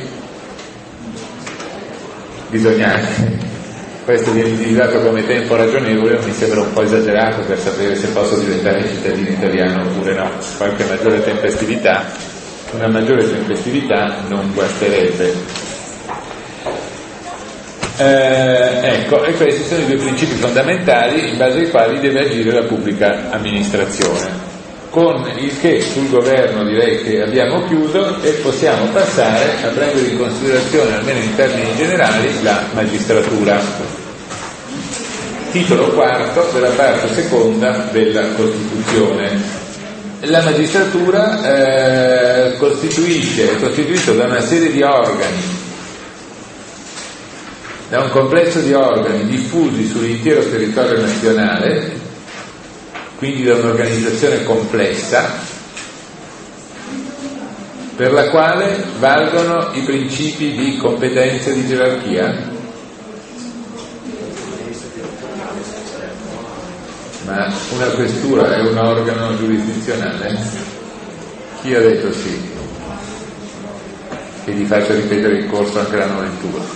bisogna... Questo viene utilizzato come tempo ragionevole, mi sembra un po' esagerato per sapere se posso diventare cittadino italiano oppure no. Qualche maggiore tempestività, una maggiore tempestività non guasterebbe. Eh, ecco, e questi sono i due principi fondamentali in base ai quali deve agire la pubblica amministrazione. Con il che sul governo direi che abbiamo chiuso e possiamo passare a prendere in considerazione, almeno in termini generali, la magistratura. Titolo quarto della parte seconda della Costituzione. La magistratura eh, costituisce, è costituita da una serie di organi, da un complesso di organi diffusi sull'intero territorio nazionale, quindi da un'organizzazione complessa per la quale valgono i principi di competenza e di gerarchia. Ma una questura è un organo giurisdizionale? Chi ha detto sì? Che gli faccia ripetere il corso anche l'anno venturo.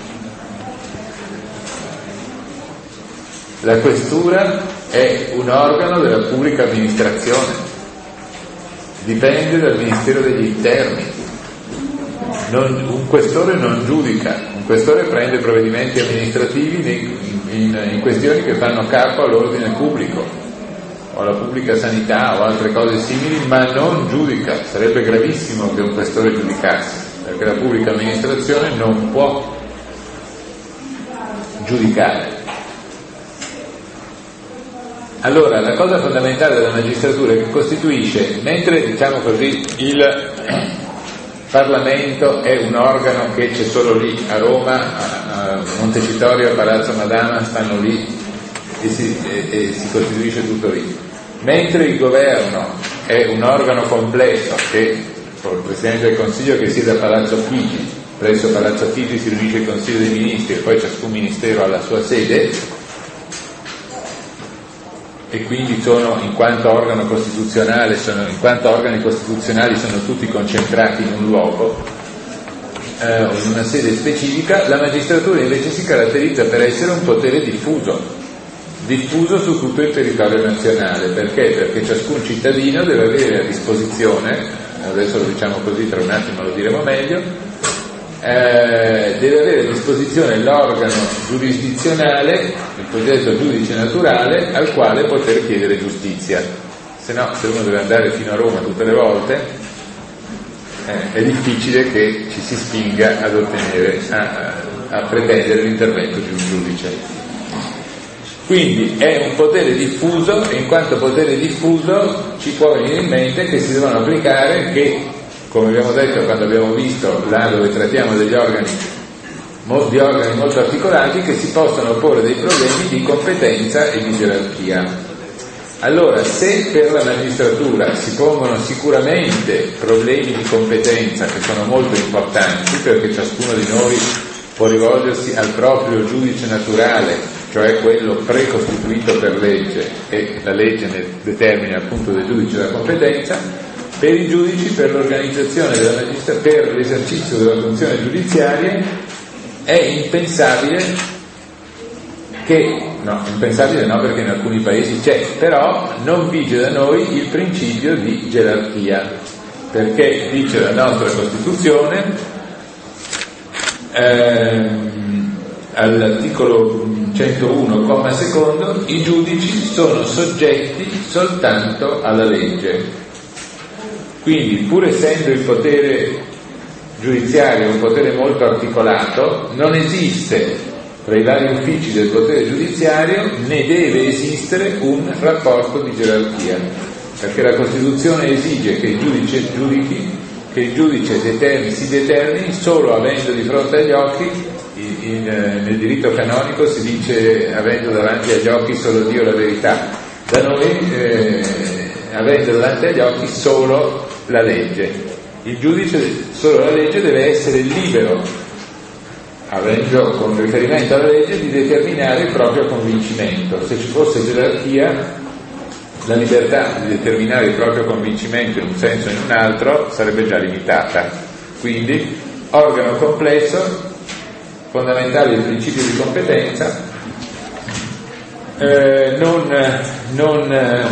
La questura è un organo della pubblica amministrazione, dipende dal Ministero degli Interni. Non, un questore non giudica, un questore prende provvedimenti amministrativi in, in, in questioni che fanno capo all'ordine pubblico o alla pubblica sanità o altre cose simili, ma non giudica. Sarebbe gravissimo che un questore giudicasse, perché la pubblica amministrazione non può giudicare. Allora, la cosa fondamentale della magistratura è che costituisce, mentre diciamo così il Parlamento è un organo che c'è solo lì a Roma, a Montecitorio, a Palazzo Madama, stanno lì e si, e, e si costituisce tutto lì, mentre il governo è un organo complesso che, con il Presidente del Consiglio che siede a Palazzo Chigi, presso Palazzo Chigi si riunisce il Consiglio dei Ministri e poi ciascun ministero ha la sua sede, e quindi sono, in quanto organo costituzionale, sono, in quanto organi costituzionali sono tutti concentrati in un luogo, eh, in una sede specifica. La magistratura invece si caratterizza per essere un potere diffuso, diffuso su tutto il territorio nazionale. Perché? Perché ciascun cittadino deve avere a disposizione, adesso lo diciamo così, tra un attimo lo diremo meglio, Eh, deve avere a disposizione l'organo giurisdizionale, il cosiddetto giudice naturale, al quale poter chiedere giustizia. Se no, se uno deve andare fino a Roma tutte le volte, eh, è difficile che ci si spinga ad ottenere, a, a pretendere l'intervento di un giudice. Quindi è un potere diffuso, e in quanto potere diffuso ci può venire in mente che si devono applicare, che come abbiamo detto quando abbiamo visto là dove trattiamo degli organi, di organi molto articolati, che si possono porre dei problemi di competenza e di gerarchia. Allora, se per la magistratura si pongono sicuramente problemi di competenza che sono molto importanti, perché ciascuno di noi può rivolgersi al proprio giudice naturale, cioè quello precostituito per legge, e la legge ne determina appunto del giudice della competenza. Per i giudici, per l'organizzazione della magistratura, per l'esercizio della funzione giudiziaria, è impensabile che no, impensabile no, perché in alcuni paesi c'è, però non vige da noi il principio di gerarchia, perché dice la nostra Costituzione ehm, all'articolo centouno, comma secondo, i giudici sono soggetti soltanto alla legge. Quindi, pur essendo il potere giudiziario un potere molto articolato, non esiste tra i vari uffici del potere giudiziario, né deve esistere un rapporto di gerarchia, perché la Costituzione esige che il giudice giudichi, che il giudice determini, si determini solo avendo di fronte agli occhi, in, in, nel diritto canonico si dice avendo davanti agli occhi solo Dio la verità, da noi eh, avendo davanti agli occhi solo la legge. Il giudice, solo la legge, deve essere libero, avendo con riferimento alla legge, di determinare il proprio convincimento. Se ci fosse gerarchia, la libertà di determinare il proprio convincimento in un senso o in un altro sarebbe già limitata. Quindi, organo complesso, fondamentale il principio di competenza, eh, non, non eh,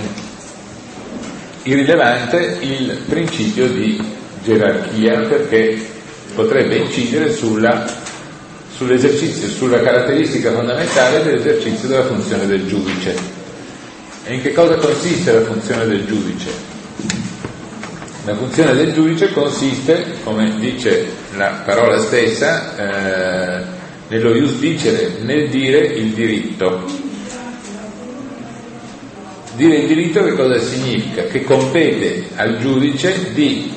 irrilevante il principio di gerarchia, perché potrebbe incidere sulla, sull'esercizio, sulla caratteristica fondamentale dell'esercizio della funzione del giudice. E in che cosa consiste la funzione del giudice? La funzione del giudice consiste, come dice la parola stessa, eh, nello ius dicere, nel dire il diritto. Dire il diritto che cosa significa? Che compete al giudice di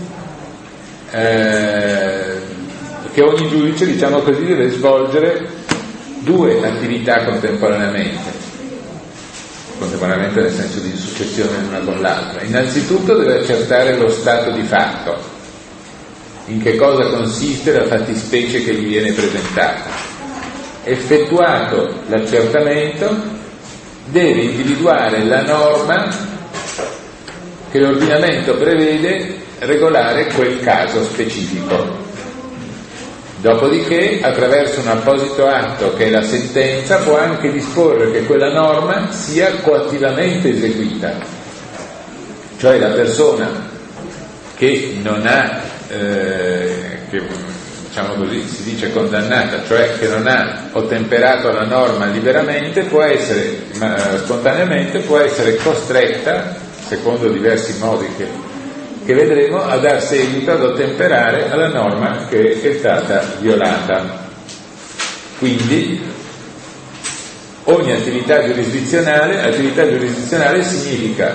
Eh, che ogni giudice, diciamo così, deve svolgere due attività contemporaneamente contemporaneamente nel senso di successione l'una con l'altra. Innanzitutto deve accertare lo stato di fatto, in che cosa consiste la fattispecie che gli viene presentata. Effettuato l'accertamento, deve individuare la norma che l'ordinamento prevede regolare quel caso specifico. Dopodiché, attraverso un apposito atto che è la sentenza, può anche disporre che quella norma sia coattivamente eseguita. Cioè la persona che non ha, eh, che diciamo così si dice condannata, cioè che non ha ottemperato alla norma liberamente, può essere, ma, spontaneamente, può essere costretta, secondo diversi modi che che vedremo, a dar seguito ad ottemperare alla norma che è stata violata. Quindi ogni attività giurisdizionale, attività giurisdizionale significa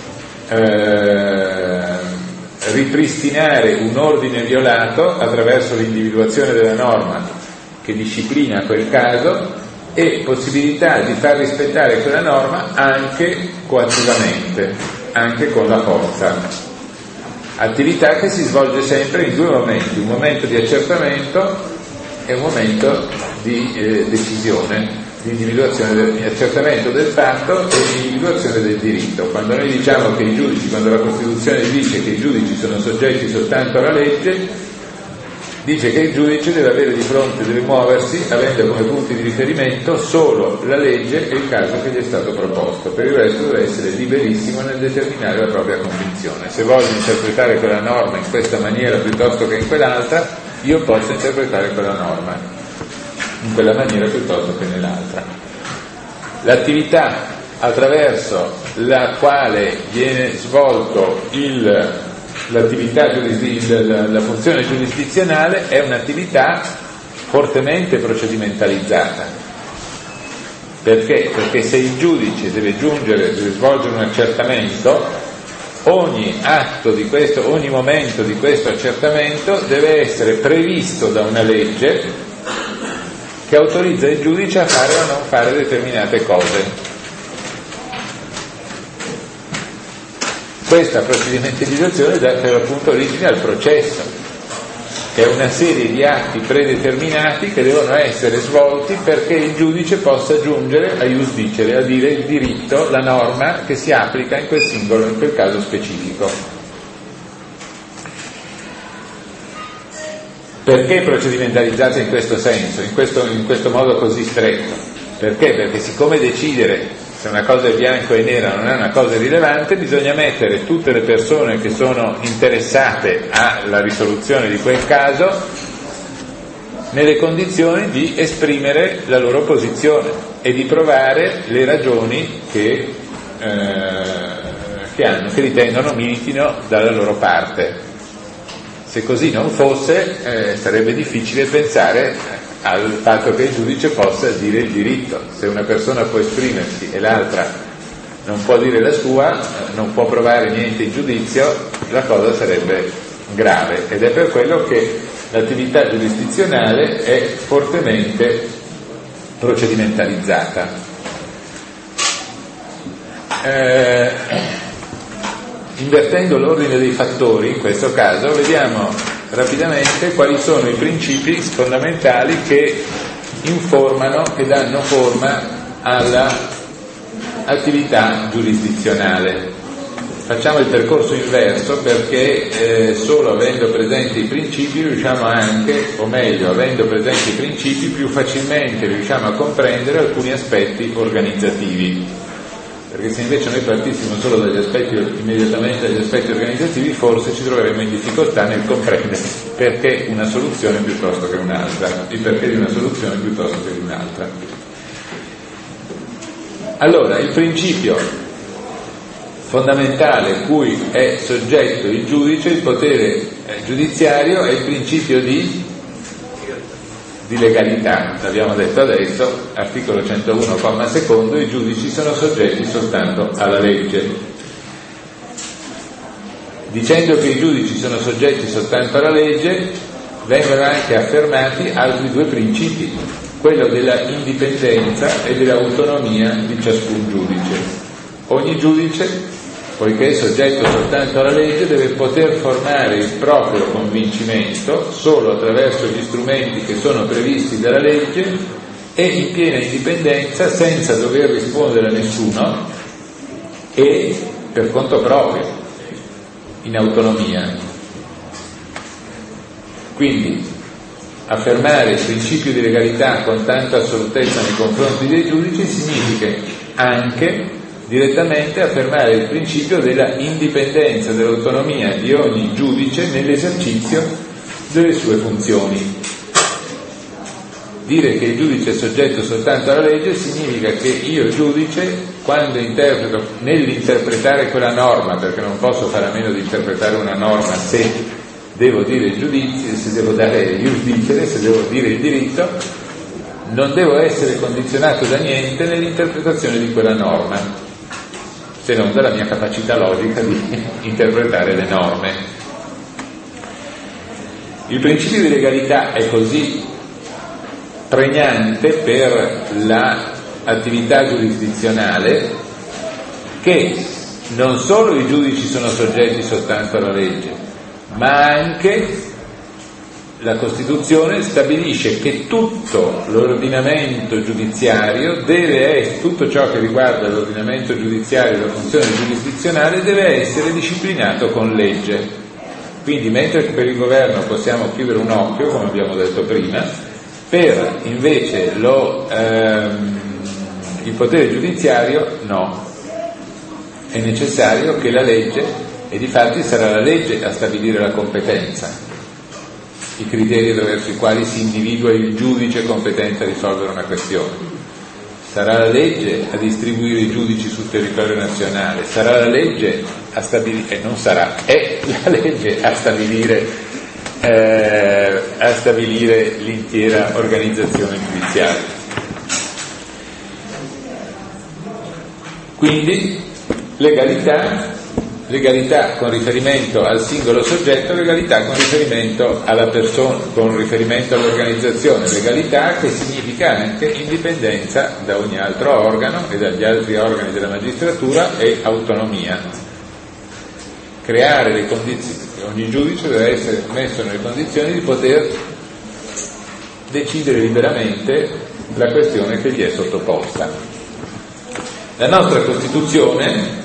eh, ripristinare un ordine violato attraverso l'individuazione della norma che disciplina quel caso e possibilità di far rispettare quella norma anche coattivamente, anche con la forza. Attività che si svolge sempre in due momenti, un momento di accertamento e un momento di eh, decisione, di individuazione del, di accertamento del fatto e di individuazione del diritto. Quando noi diciamo che i giudici, quando la Costituzione dice che i giudici sono soggetti soltanto alla legge, dice che il giudice deve avere di fronte, deve muoversi avendo come punti di riferimento solo la legge e il caso che gli è stato proposto. Per il resto deve essere liberissimo nel determinare la propria convinzione. Se voglio interpretare quella norma in questa maniera piuttosto che in quell'altra, io posso interpretare quella norma in quella maniera piuttosto che nell'altra. L'attività attraverso la quale viene svolto il l'attività la, la funzione giurisdizionale è un'attività fortemente procedimentalizzata. Perché? Perché se il giudice deve giungere, deve svolgere un accertamento, ogni atto di questo, ogni momento di questo accertamento deve essere previsto da una legge che autorizza il giudice a fare o non fare determinate cose. Questa procedimentalizzazione dà per appunto origine al processo, che è una serie di atti predeterminati che devono essere svolti perché il giudice possa giungere a ius dicere, a dire il diritto, la norma che si applica in quel singolo, in quel caso specifico. Perché procedimentalizzata in questo senso, in questo, in questo modo così stretto? Perché? Perché siccome decidere se una cosa è bianco e nera non è una cosa rilevante, bisogna mettere tutte le persone che sono interessate alla risoluzione di quel caso nelle condizioni di esprimere la loro posizione e di provare le ragioni che, eh, che hanno, che ritengono militino dalla loro parte. Se così non fosse, eh, sarebbe difficile pensare al fatto che il giudice possa dire il diritto. Se una persona può esprimersi e l'altra non può dire la sua, non può provare niente in giudizio, la cosa sarebbe grave, ed è per quello che l'attività giurisdizionale è fortemente procedimentalizzata. Eh, invertendo l'ordine dei fattori, in questo caso, vediamo rapidamente quali sono i principi fondamentali che informano, che danno forma all'attività giurisdizionale. Facciamo il percorso inverso, perché eh, solo avendo presenti i principi riusciamo anche, o meglio, avendo presenti i principi più facilmente riusciamo a comprendere alcuni aspetti organizzativi. Perché se invece noi partissimo solo dagli aspetti, immediatamente dagli aspetti organizzativi, forse ci troveremmo in difficoltà nel comprendere perché una soluzione piuttosto che un'altra, il perché di una soluzione piuttosto che di un'altra. Allora, il principio fondamentale cui è soggetto il giudice, il potere giudiziario, è il principio di, di legalità. L'abbiamo detto adesso, articolo centouno, comma secondo, i giudici sono soggetti soltanto alla legge. Dicendo che i giudici sono soggetti soltanto alla legge, vengono anche affermati altri due principi, quello della indipendenza e dell'autonomia di ciascun giudice. Ogni giudice, poiché è soggetto soltanto alla legge, deve poter formare il proprio convincimento solo attraverso gli strumenti che sono previsti dalla legge e in piena indipendenza, senza dover rispondere a nessuno e per conto proprio, in autonomia. Quindi affermare il principio di legalità con tanta assolutezza nei confronti dei giudici significa anche direttamente affermare il principio della indipendenza, dell'autonomia di ogni giudice nell'esercizio delle sue funzioni. Dire che il giudice è soggetto soltanto alla legge significa che io, giudice, quando interpreto, nell'interpretare quella norma, perché non posso fare a meno di interpretare una norma se devo dire il giudizio, se devo dare il giudizio, se devo dire il diritto, non devo essere condizionato da niente nell'interpretazione di quella norma, se non dalla mia capacità logica di interpretare le norme. Il principio di legalità è così pregnante per l'attività giurisdizionale che non solo i giudici sono soggetti soltanto alla legge, ma anche la Costituzione stabilisce che tutto l'ordinamento giudiziario deve essere, tutto ciò che riguarda l'ordinamento giudiziario e la funzione giurisdizionale deve essere disciplinato con legge. Quindi mentre per il governo possiamo chiudere un occhio, come abbiamo detto prima, per invece lo, ehm, il potere giudiziario no. È necessario che la legge, e difatti sarà la legge a stabilire la competenza, i criteri attraverso i quali si individua il giudice competente a risolvere una questione. Sarà la legge a distribuire i giudici sul territorio nazionale, sarà la legge a stabilire, e non sarà, è la legge a stabilire, eh, a stabilire l'intera organizzazione giudiziaria. Quindi legalità, legalità con riferimento al singolo soggetto, legalità con riferimento alla persona, con riferimento all'organizzazione, legalità che significa anche indipendenza da ogni altro organo e dagli altri organi della magistratura e autonomia. Creare le condizioni, ogni giudice deve essere messo nelle condizioni di poter decidere liberamente la questione che gli è sottoposta. La nostra Costituzione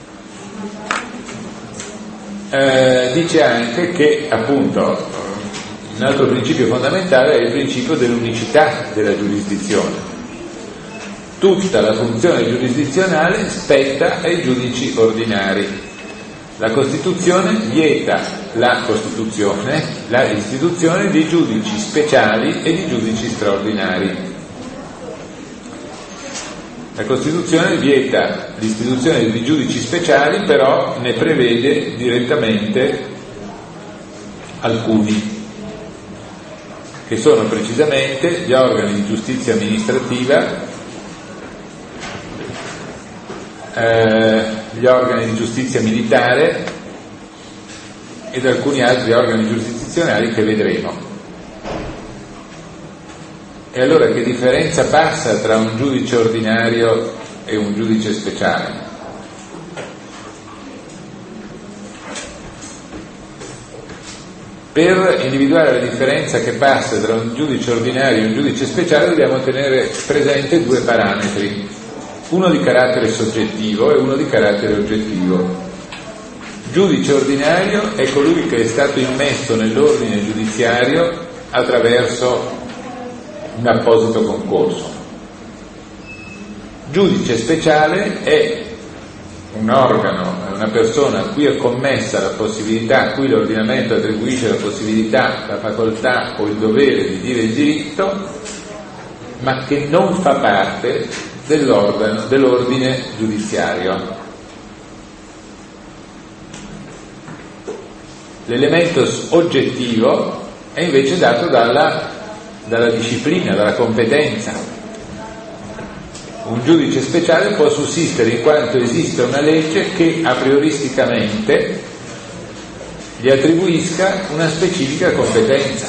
Eh, dice anche che appunto un altro principio fondamentale è il principio dell'unicità della giurisdizione. tutta la funzione giurisdizionale spetta ai giudici ordinari. La Costituzione vieta la Costituzione, la istituzione di giudici speciali e di giudici straordinari. La Costituzione vieta l'istituzione di giudici speciali, però ne prevede direttamente alcuni, che sono precisamente gli organi di giustizia amministrativa, eh, gli organi di giustizia militare ed alcuni altri organi giurisdizionali che vedremo. E allora che differenza passa tra un giudice ordinario e un giudice speciale? Per individuare la differenza che passa tra un giudice ordinario e un giudice speciale dobbiamo tenere presente due parametri, uno di carattere soggettivo e uno di carattere oggettivo. Giudice ordinario è colui che è stato immesso nell'ordine giudiziario attraverso un apposito concorso. Giudice speciale è un organo, una persona a cui è commessa la possibilità, a cui l'ordinamento attribuisce la possibilità, la facoltà o il dovere di dire il diritto, ma che non fa parte dell'organo, dell'ordine giudiziario. L'elemento oggettivo è invece dato dalla, dalla disciplina, dalla competenza. Un giudice speciale può sussistere in quanto esiste una legge che a prioristicamente gli attribuisca una specifica competenza.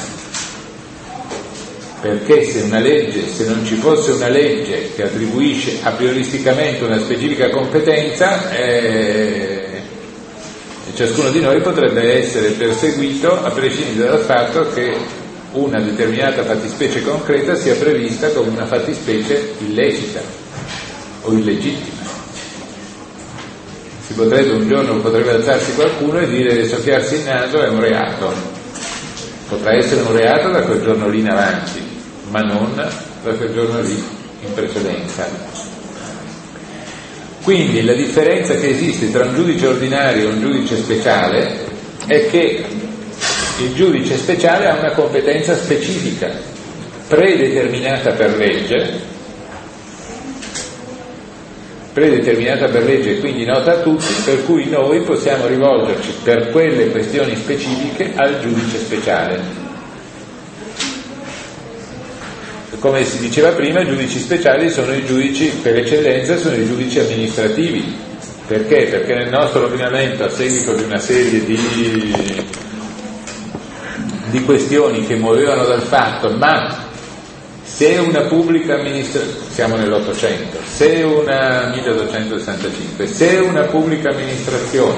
Perché se una legge, se non ci fosse una legge che attribuisce a prioristicamente una specifica competenza, eh, ciascuno di noi potrebbe essere perseguito a prescindere dal fatto che una determinata fattispecie concreta sia prevista come una fattispecie illecita o illegittima. Si potrebbe un giorno potrebbe alzarsi qualcuno e dire che soffiarsi il naso è un reato. Potrà essere un reato da quel giorno lì in avanti, ma non da quel giorno lì in precedenza. Quindi la differenza che esiste tra un giudice ordinario e un giudice speciale è che il giudice speciale ha una competenza specifica, predeterminata per legge, predeterminata per legge e quindi nota a tutti, per cui noi possiamo rivolgerci per quelle questioni specifiche al giudice speciale. Come si diceva prima, i giudici speciali sono i giudici, per eccellenza, sono i giudici amministrativi. Perché? Perché nel nostro ordinamento, a seguito di una serie di, di questioni che muovevano dal fatto, ma se una pubblica amministrazione, siamo nell'Ottocento, se una milleottocentosessantacinque, se una pubblica amministrazione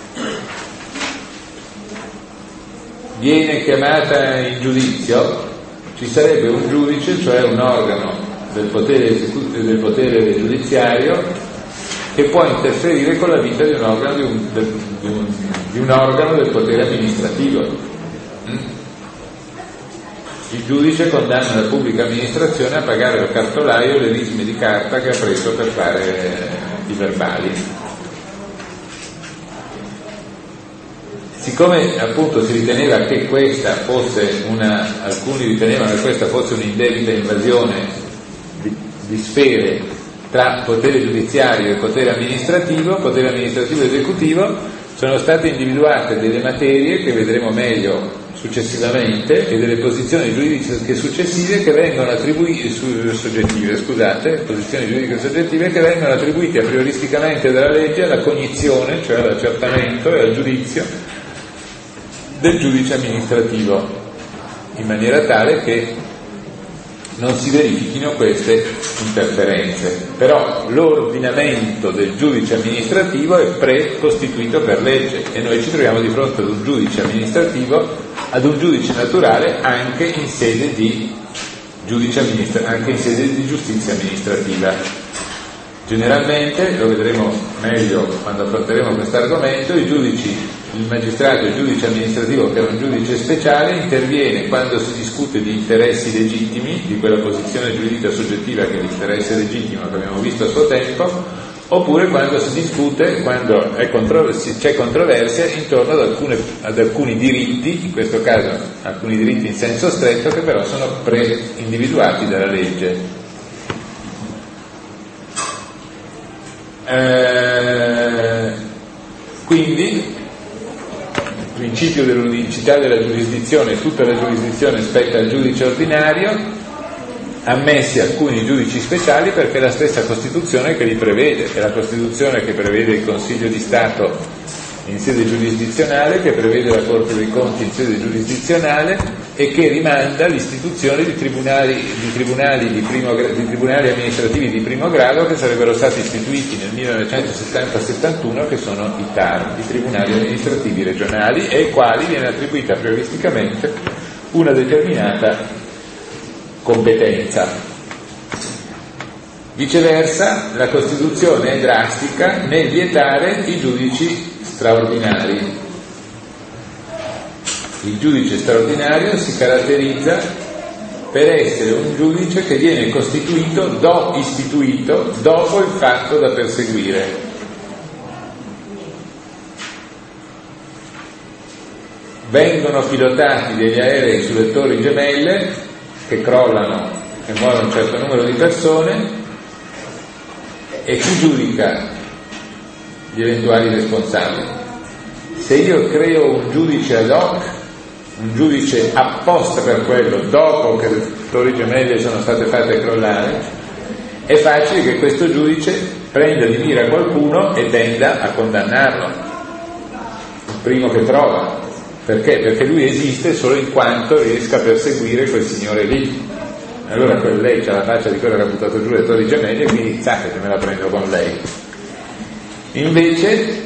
viene chiamata in giudizio, ci sarebbe un giudice, cioè un organo del potere, esecu- del potere giudiziario, che può interferire con la vita di un organo, di un, del, di un, di un organo del potere amministrativo. Il giudice condanna la pubblica amministrazione a pagare al cartolaio le risme di carta che ha preso per fare i verbali. Siccome appunto si riteneva che questa fosse una, alcuni ritenevano che questa fosse un'indebita invasione di, di sfere tra potere giudiziario e potere amministrativo, potere amministrativo e esecutivo, sono state individuate delle materie che vedremo meglio successivamente e delle posizioni giuridiche successive che vengono attribuite soggettive, scusate, posizioni giuridiche soggettive che vengono attribuite a prioristicamente dalla legge alla cognizione, cioè all'accertamento e al giudizio del giudice amministrativo, in maniera tale che non si verifichino queste interferenze. Però l'ordinamento del giudice amministrativo è precostituito per legge e noi ci troviamo di fronte ad un giudice amministrativo, ad un giudice naturale anche in sede di giudice amministra- anche in sede di giustizia amministrativa. Generalmente, lo vedremo meglio quando affronteremo questo argomento, i giudici, il magistrato, il giudice amministrativo che è un giudice speciale interviene quando si discute di interessi legittimi, di quella posizione giuridica soggettiva che è l'interesse legittimo che abbiamo visto a suo tempo, oppure quando si discute, quando è contro, c'è controversia intorno ad, alcune, ad alcuni diritti, in questo caso alcuni diritti in senso stretto che però sono pre-individuati dalla legge. Eh, quindi il principio dell'unicità della giurisdizione, tutta la giurisdizione spetta al giudice ordinario, ammessi alcuni giudici speciali perché è la stessa Costituzione che li prevede, è la Costituzione che prevede il Consiglio di Stato in sede giurisdizionale, che prevede la Corte dei Conti in sede giurisdizionale e che rimanda l'istituzione di tribunali, di tribunali, di primo, di tribunali amministrativi di primo grado che sarebbero stati istituiti nel millenovecentosettanta settantuno, che sono i T A R, i tribunali amministrativi regionali, e ai quali viene attribuita prioristicamente una determinata competenza. Viceversa, la Costituzione è drastica nel vietare i giudici straordinari. Il giudice straordinario si caratterizza per essere un giudice che viene costituito, do, istituito dopo il fatto da perseguire. Vengono pilotati degli aerei sulle torri gemelle che crollano e muoiono un certo numero di persone, e chi giudica gli eventuali responsabili? Se io creo un giudice ad hoc, un giudice apposta per quello, dopo che le torri gemelle sono state fatte crollare, è facile che questo giudice prenda di mira qualcuno e tenda a condannarlo, il primo che trova. Perché? Perché lui esiste solo in quanto riesca a perseguire quel signore lì. Allora quel lei c'ha la faccia di quello che ha buttato giù le torri gemelle, e quindi sa che me la prendo con lei. Invece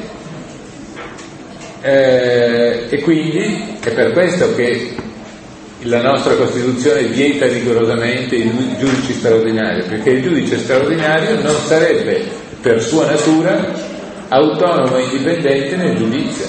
eh, e quindi è per questo che la nostra Costituzione vieta rigorosamente i giudici straordinari, perché il giudice straordinario non sarebbe per sua natura autonomo e indipendente nel giudizio,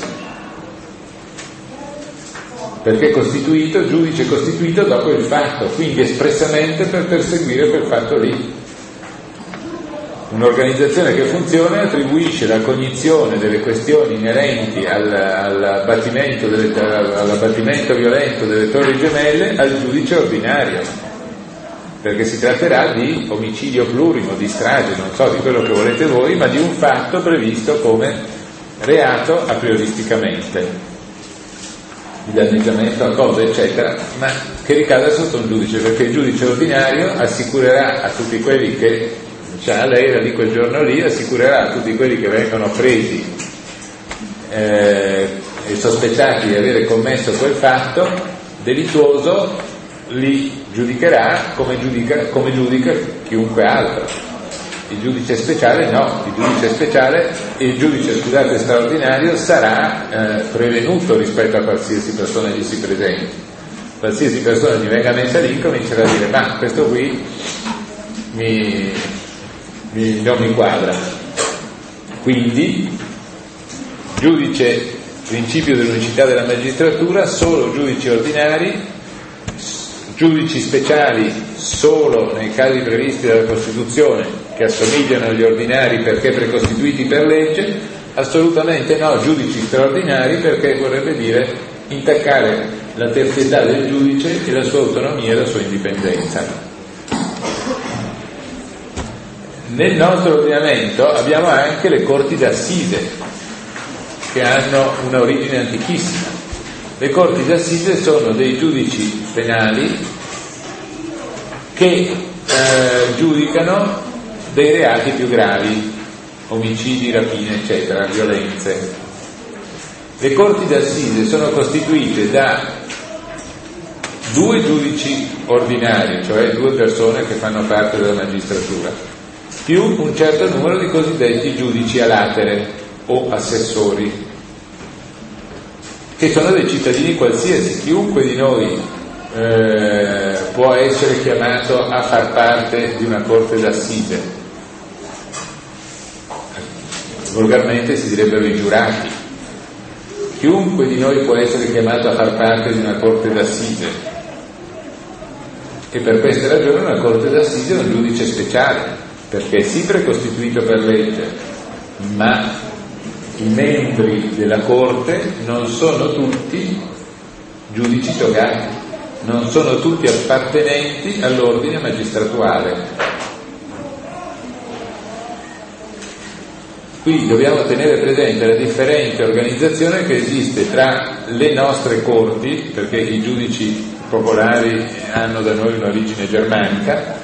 perché è costituito, giudice costituito dopo il fatto, quindi espressamente per perseguire quel fatto lì. Un'organizzazione che funziona attribuisce la cognizione delle questioni inerenti al, all'abbattimento, delle, all'abbattimento violento delle torri gemelle al giudice ordinario, perché si tratterà di omicidio plurimo, di strage, non so, di quello che volete voi, ma di un fatto previsto come reato a prioristicamente, di danneggiamento a cose eccetera, ma che ricada sotto un giudice, perché il giudice ordinario assicurerà a tutti quelli che, cioè lei era lì quel giorno lì, assicurerà a tutti quelli che vengono presi eh, e sospettati di avere commesso quel fatto delittuoso, li giudicherà come giudica, come giudica chiunque altro. Il giudice speciale no, il giudice speciale, il giudice scusate straordinario sarà eh, prevenuto rispetto a qualsiasi persona gli si presenti. Qualsiasi persona gli venga messa lì comincerà a dire ma questo qui mi, mi, non mi quadra. Quindi giudice, principio dell'unicità della magistratura, solo giudici ordinari, giudici speciali solo nei casi previsti dalla Costituzione che assomigliano agli ordinari perché precostituiti per legge, assolutamente no, giudici straordinari, perché vorrebbe dire intaccare la terzietà del giudice e la sua autonomia e la sua indipendenza. Nel nostro ordinamento abbiamo anche le corti d'assise, che hanno una origine antichissima. Le corti d'assise sono dei giudici penali che eh, giudicano dei reati più gravi, omicidi, rapine, eccetera, violenze. Le corti d'assise sono costituite da due giudici ordinari, cioè due persone che fanno parte della magistratura, più un certo numero di cosiddetti giudici a latere o assessori, che sono dei cittadini qualsiasi. Chiunque di noi eh, può essere chiamato a far parte di una corte d'assise. volgarmente si direbbero i giurati. Chiunque di noi può essere chiamato a far parte di una corte d'assise, e per queste ragioni una corte d'assise è un giudice speciale, perché è sì precostituito per legge, ma i membri della corte non sono tutti giudici togati, non sono tutti appartenenti all'ordine magistratuale. Qui dobbiamo tenere presente la differente organizzazione che esiste tra le nostre corti, perché i giudici popolari hanno da noi un'origine germanica,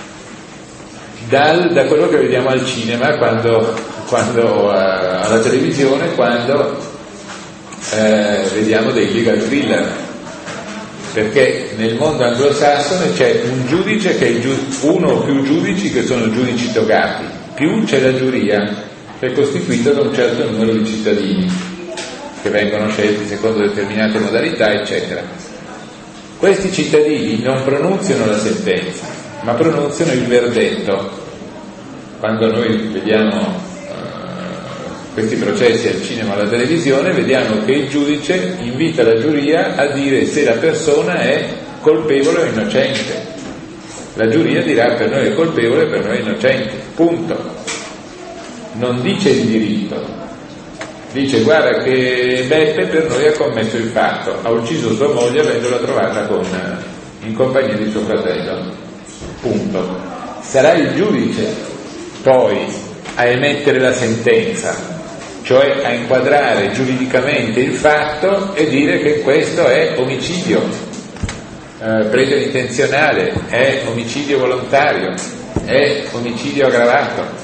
dal, da quello che vediamo al cinema, quando, quando uh, alla televisione, quando uh, vediamo dei legal thriller, perché nel mondo anglosassone c'è un giudice che è giu- uno o più giudici che sono giudici togati, più c'è la giuria, che è costituita da un certo numero di cittadini che vengono scelti secondo determinate modalità, eccetera. Questi cittadini non pronunziano la sentenza, ma pronunziano il verdetto. Quando noi vediamo uh, questi processi al cinema o alla televisione, vediamo che il giudice invita la giuria a dire se la persona è colpevole o innocente. La giuria dirà: per noi è colpevole, per noi è innocente, punto. Non dice il diritto, dice: guarda che Beppe per noi ha commesso il fatto, ha ucciso sua moglie avendola trovata con, in compagnia di suo fratello, punto. Sarà il giudice poi a emettere la sentenza, cioè a inquadrare giuridicamente il fatto e dire che questo è omicidio eh, preterintenzionale, è omicidio volontario, è omicidio aggravato.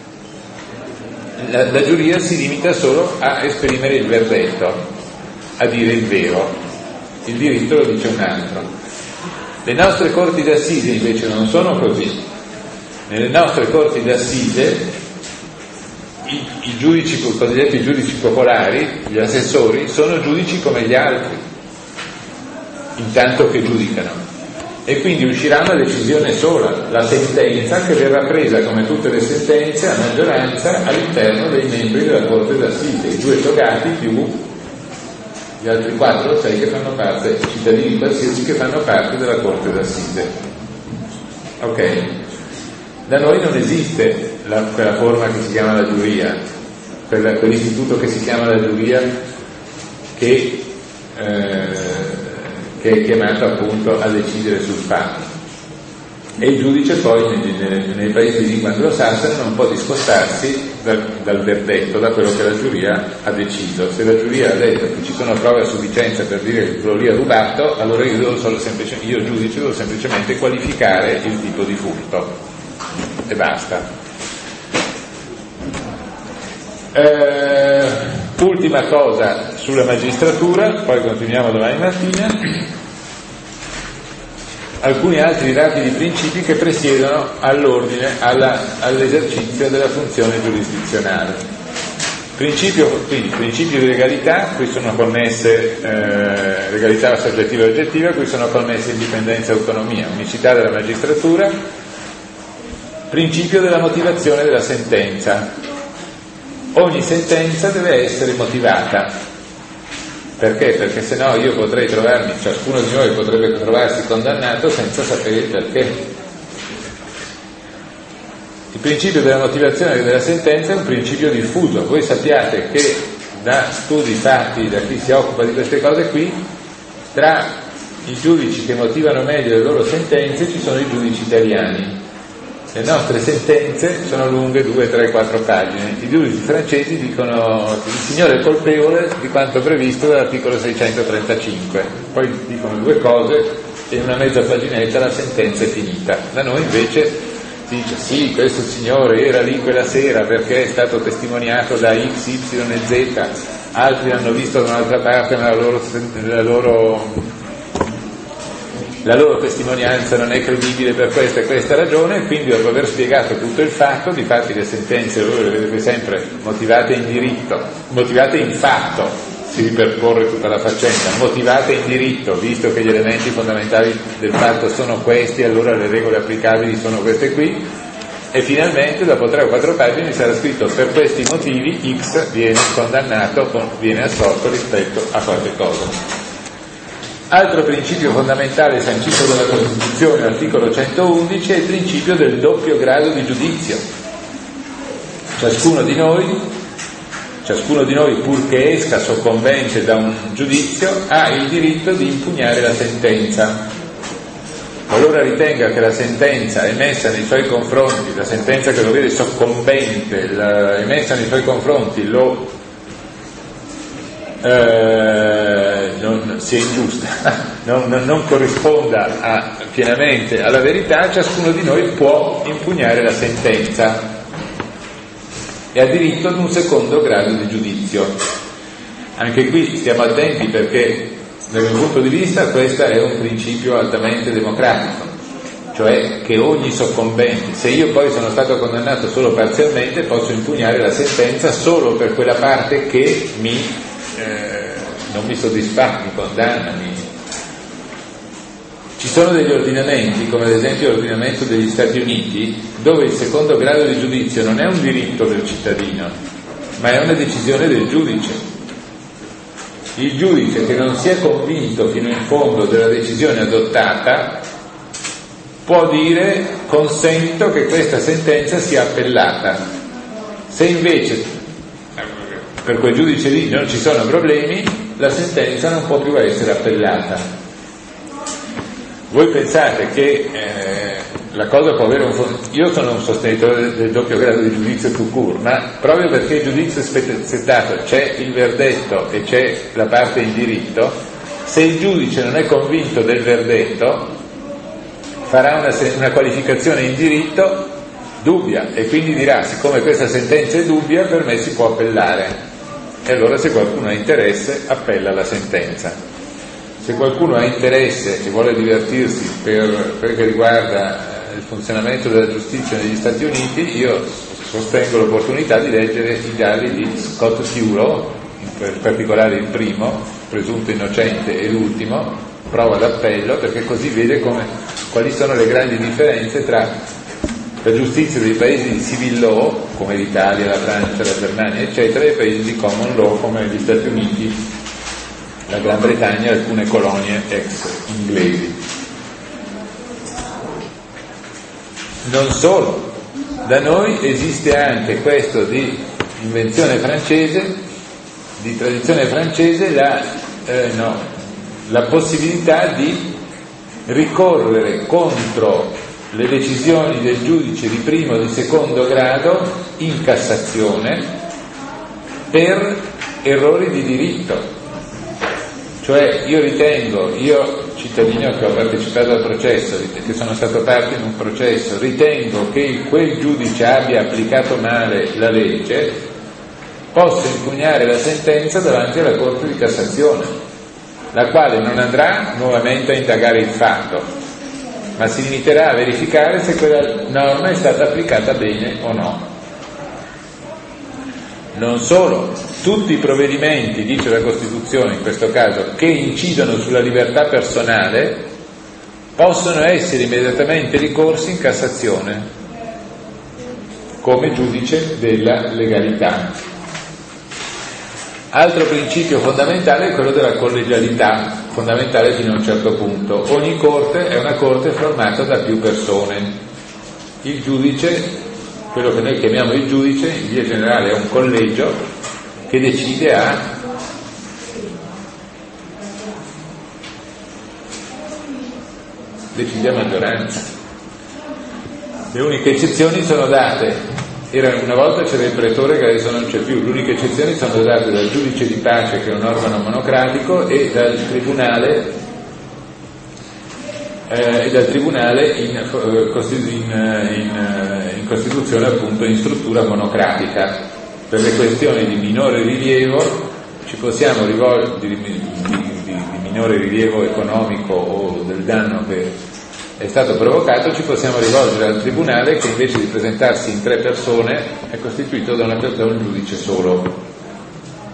La, la giuria si limita solo a esprimere il verdetto, a dire il vero, il diritto lo dice un altro. Le nostre corti d'assise invece non sono così. Nelle nostre corti d'assise i, i giudici, i cosiddetti giudici popolari, gli assessori, sono giudici come gli altri, intanto che giudicano. E quindi uscirà una decisione sola, la sentenza, che verrà presa come tutte le sentenze a maggioranza all'interno dei membri della Corte d'Assise, i due togati più gli altri quattro o sei che fanno parte, cittadini qualsiasi che fanno parte della Corte d'Assise. Ok? Da noi non esiste la, quella forma che si chiama la giuria, quella, quell'istituto che si chiama la giuria che eh, che è chiamato appunto a decidere sul fatto, e il giudice poi nei, nei, nei paesi di lingua anglosassone non può discostarsi dal, dal verdetto, da quello che la giuria ha deciso. Se la giuria ha detto che ci sono prove a sufficienza per dire che quello lì ha rubato, allora io, devo solo semplice, io giudice devo semplicemente qualificare il tipo di furto e basta. Eh, ultima cosa sulla magistratura, poi continuiamo domani mattina. Alcuni altri rapidi principi che presiedono all'ordine, alla, all'esercizio della funzione giurisdizionale. Principio, quindi, principio di legalità, qui sono connesse eh, legalità soggettiva e oggettiva, qui sono connesse indipendenza e autonomia, unicità della magistratura. Principio della motivazione della sentenza. Ogni sentenza deve essere motivata. Perché? Perché se no io potrei trovarmi, ciascuno di noi potrebbe trovarsi condannato senza sapere il perché. Il principio della motivazione della sentenza è un principio diffuso. Voi sappiate che da studi fatti da chi si occupa di queste cose qui, tra i giudici che motivano meglio le loro sentenze ci sono i giudici italiani. Le nostre sentenze sono lunghe due, tre, quattro pagine. I giudici francesi dicono: il signore è colpevole di quanto previsto dall'articolo seicentotrentacinque, poi dicono due cose e in una mezza paginetta la sentenza è finita. Da noi invece si dice: sì, questo signore era lì quella sera perché è stato testimoniato da X, Y e Z, altri l'hanno visto da un'altra parte ma la loro, la loro la loro testimonianza non è credibile per questa e questa ragione, quindi dopo aver spiegato tutto il fatto, difatti le sentenze voi le vedete sempre motivate in diritto, motivate in fatto, si ripercorre tutta la faccenda, motivate in diritto, visto che gli elementi fondamentali del fatto sono questi, allora le regole applicabili sono queste qui. e finalmente dopo tre o quattro pagine sarà scritto: per questi motivi X viene condannato, viene assolto rispetto a qualche cosa. Altro principio fondamentale sancito dalla Costituzione, articolo centoundici, è il principio del doppio grado di giudizio. Ciascuno di noi, ciascuno di noi, purché esca soccombente da un giudizio, ha il diritto di impugnare la sentenza. Qualora ritenga che la sentenza emessa nei suoi confronti, la sentenza che lo vede soccombente, la, emessa nei suoi confronti, lo Eh, non sia ingiusta, non, non, non corrisponda a, pienamente alla verità, ciascuno di noi può impugnare la sentenza e ha diritto ad un secondo grado di giudizio. Anche qui stiamo attenti, perché dal mio punto di vista questo è un principio altamente democratico, cioè che ogni soccombente, se io poi sono stato condannato solo parzialmente, posso impugnare la sentenza solo per quella parte che mi Eh, non mi soddisfa, mi condanna. Mi... Ci sono degli ordinamenti, come ad esempio l'ordinamento degli Stati Uniti, dove il secondo grado di giudizio non è un diritto del cittadino, ma è una decisione del giudice. Il giudice che non sia convinto fino in fondo della decisione adottata può dire: consento che questa sentenza sia appellata. Se invece per quel giudice lì non ci sono problemi, la sentenza non può più essere appellata. Voi pensate che eh, la cosa può avere un fond- io sono un sostenitore del, del doppio grado di giudizio tout court, ma proprio perché il giudizio è spezzettato, c'è il verdetto e c'è la parte in diritto, se il giudice non è convinto del verdetto farà una, una qualificazione in diritto dubbia e quindi dirà: siccome questa sentenza è dubbia, per me si può appellare. E allora, se qualcuno ha interesse, appella la sentenza. Se qualcuno ha interesse e vuole divertirsi per quel che riguarda il funzionamento della giustizia negli Stati Uniti, io sostengo l'opportunità di leggere i diari di Scott Turow, in particolare il primo, presunto innocente, e l'ultimo, prova d'appello, perché così vede come, quali sono le grandi differenze tra la giustizia dei paesi di civil law, come l'Italia, la Francia, la Germania, eccetera, e i paesi di common law, come gli Stati Uniti, la Gran Bretagna e alcune colonie ex inglesi. Non solo, da noi esiste anche questo di invenzione francese, di tradizione francese, la, eh, no, la possibilità di ricorrere contro le decisioni del giudice di primo o di secondo grado in Cassazione per errori di diritto. Cioè, io ritengo, io cittadino che ho partecipato al processo, che sono stato parte in un processo, ritengo che quel giudice abbia applicato male la legge, posso impugnare la sentenza davanti alla Corte di Cassazione, la quale non andrà nuovamente a indagare il fatto, ma si limiterà a verificare se quella norma è stata applicata bene o no. Non solo, tutti i provvedimenti, dice la Costituzione in questo caso, che incidono sulla libertà personale possono essere immediatamente ricorsi in Cassazione come giudice della legalità. Altro principio fondamentale è quello della collegialità, fondamentale fino a un certo punto. Ogni corte è una corte formata da più persone. Il giudice, quello che noi chiamiamo il giudice, in via generale è un collegio che decide a decide a maggioranza. Le uniche eccezioni sono date. Era, una volta c'era il pretore che adesso non c'è più, le uniche eccezioni sono date dal giudice di pace, che è un organo monocratico, e dal tribunale eh, e dal tribunale in, in, in, in Costituzione, appunto in struttura monocratica. Per le questioni di minore rilievo ci possiamo rivolgere, di, di, di, di minore rilievo economico o del danno che è stato provocato, ci possiamo rivolgere al tribunale, che invece di presentarsi in tre persone è costituito da, una, da un giudice solo.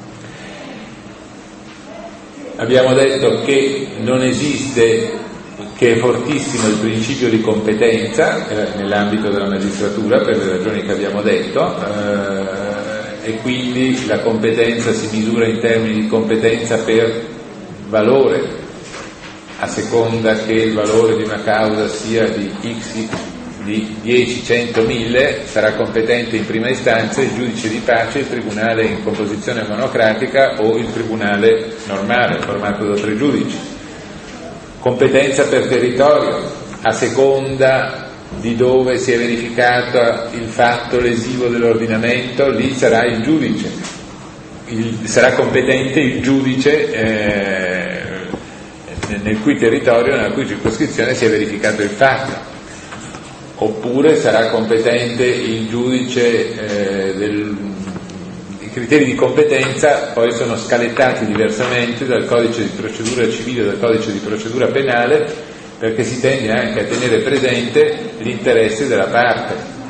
Abbiamo detto che non esiste che è fortissimo il principio di competenza eh, nell'ambito della magistratura per le ragioni che abbiamo detto, eh, e quindi la competenza si misura in termini di competenza per valore, a seconda che il valore di una causa sia di x, di dieci, cento, mille, sarà competente in prima istanza il giudice di pace, il tribunale in composizione monocratica o il tribunale normale formato da tre giudici. Competenza per territorio, a seconda di dove si è verificato il fatto lesivo dell'ordinamento, lì sarà il giudice, il, sarà competente il giudice eh, nel cui territorio, nella cui circoscrizione si è verificato il fatto. Oppure sarà competente il giudice eh, del, i criteri di competenza poi sono scalettati diversamente dal codice di procedura civile e dal codice di procedura penale, perché si tende anche a tenere presente l'interesse della parte.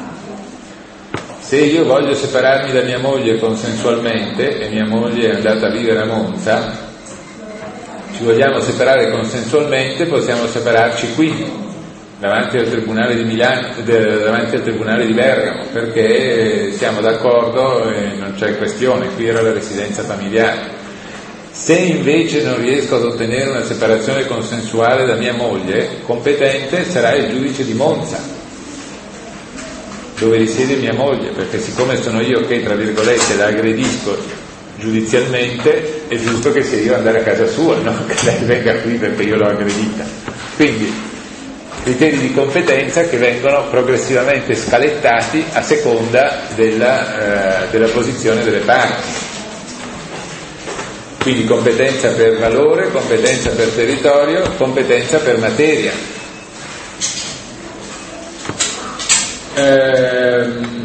Se io voglio separarmi da mia moglie consensualmente e mia moglie è andata a vivere a Monza, ci vogliamo separare consensualmente, possiamo separarci qui davanti al tribunale di Milano, davanti al tribunale di Bergamo, perché siamo d'accordo e non c'è questione, qui era la residenza familiare. Se invece non riesco ad ottenere una separazione consensuale da mia moglie, competente sarà il giudice di Monza, dove risiede mia moglie, perché siccome sono io che, tra virgolette, la aggredisco giudizialmente, è giusto che sia io ad andare a casa sua, non che lei venga qui perché io l'ho aggredita. Quindi criteri di competenza che vengono progressivamente scalettati a seconda della, eh, della posizione delle parti. Quindi competenza per valore, competenza per territorio, competenza per materia. Ehm,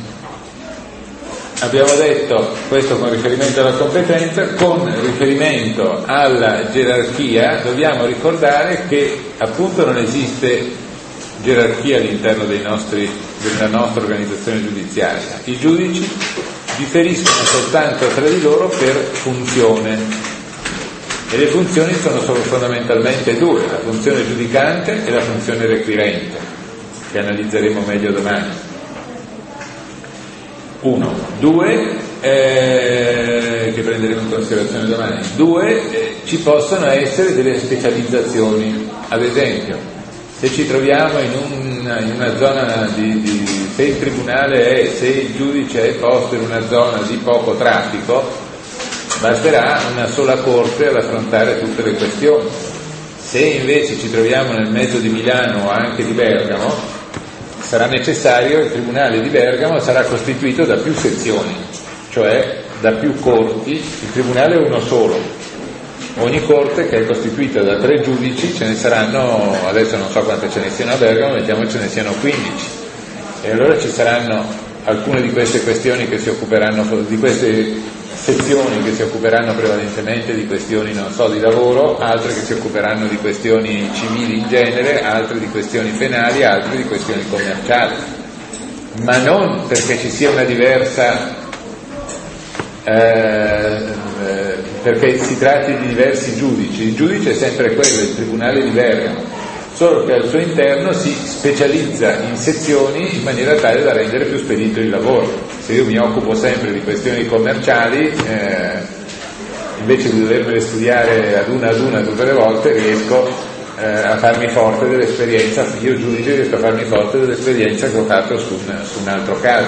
abbiamo detto questo con riferimento alla competenza. Con riferimento alla gerarchia dobbiamo ricordare che appunto non esiste gerarchia all'interno dei nostri, della nostra organizzazione giudiziaria. I giudici differiscono soltanto tra di loro per funzione, e le funzioni sono solo fondamentalmente due: la funzione giudicante e la funzione requirente, che analizzeremo meglio domani. Uno, due, eh, che prenderemo in considerazione domani. Due, eh, ci possono essere delle specializzazioni. Ad esempio, se ci troviamo in una, in una zona di, di se il tribunale è, se il giudice è posto in una zona di poco traffico, basterà una sola corte ad affrontare tutte le questioni. Se invece ci troviamo nel mezzo di Milano o anche di Bergamo, sarà necessario, il tribunale di Bergamo sarà costituito da più sezioni, cioè da più corti. Il tribunale è uno solo, ogni corte che è costituita da tre giudici, ce ne saranno, adesso non so quante ce ne siano a Bergamo, mettiamo ce ne siano quindici, e allora ci saranno alcune di queste questioni che si occuperanno, di queste sezioni che si occuperanno prevalentemente di questioni, non so, di lavoro, altre che si occuperanno di questioni civili in genere, altre di questioni penali, altre di questioni commerciali, ma non perché ci sia una diversa eh, perché si tratti di diversi giudici. Il giudice è sempre quello, il tribunale di Bergamo, solo che al suo interno si specializza in sezioni in maniera tale da rendere più spedito il lavoro. Se io mi occupo sempre di questioni commerciali, eh, invece di dovermele studiare ad una ad una tutte le volte, riesco eh, a farmi forte dell'esperienza, io giudice riesco a farmi forte dell'esperienza che ho fatto su un, su un altro caso.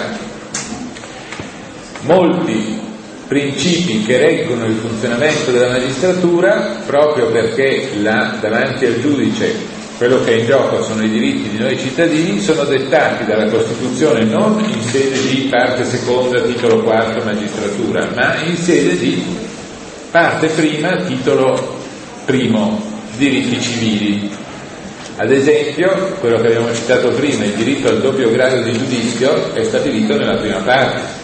Molti principi che reggono il funzionamento della magistratura, proprio perché la, davanti al giudice quello che è in gioco sono i diritti di noi cittadini, sono dettati dalla Costituzione non in sede di parte seconda, titolo quarto, magistratura, ma in sede di parte prima, titolo primo, diritti civili. Ad esempio, quello che abbiamo citato prima, il diritto al doppio grado di giudizio, è stabilito nella prima parte.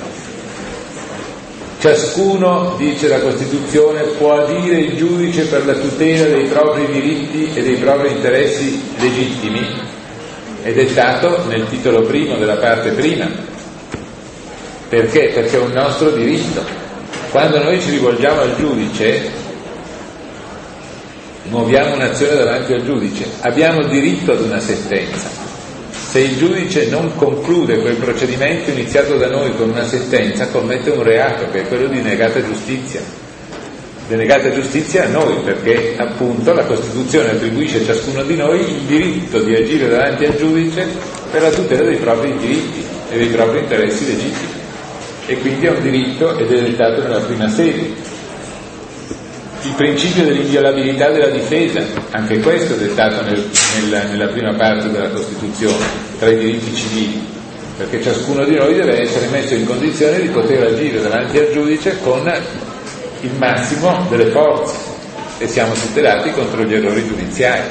Ciascuno, dice la Costituzione, può adire il giudice per la tutela dei propri diritti e dei propri interessi legittimi, è dettato nel titolo primo della parte prima. Perché? Perché è un nostro diritto. Quando noi ci rivolgiamo al giudice, muoviamo un'azione davanti al giudice, abbiamo diritto ad una sentenza. Se il giudice non conclude quel procedimento iniziato da noi con una sentenza, commette un reato, che è quello di negata giustizia. Denegata giustizia a noi, perché appunto la Costituzione attribuisce a ciascuno di noi il diritto di agire davanti al giudice per la tutela dei propri diritti e dei propri interessi legittimi, e quindi è un diritto ed è dettato nella prima serie. Il principio dell'inviolabilità della difesa, anche questo è dettato nel, nel, nella prima parte della Costituzione, tra i diritti civili, perché ciascuno di noi deve essere messo in condizione di poter agire davanti al giudice con il massimo delle forze e siamo tutelati contro gli errori giudiziari.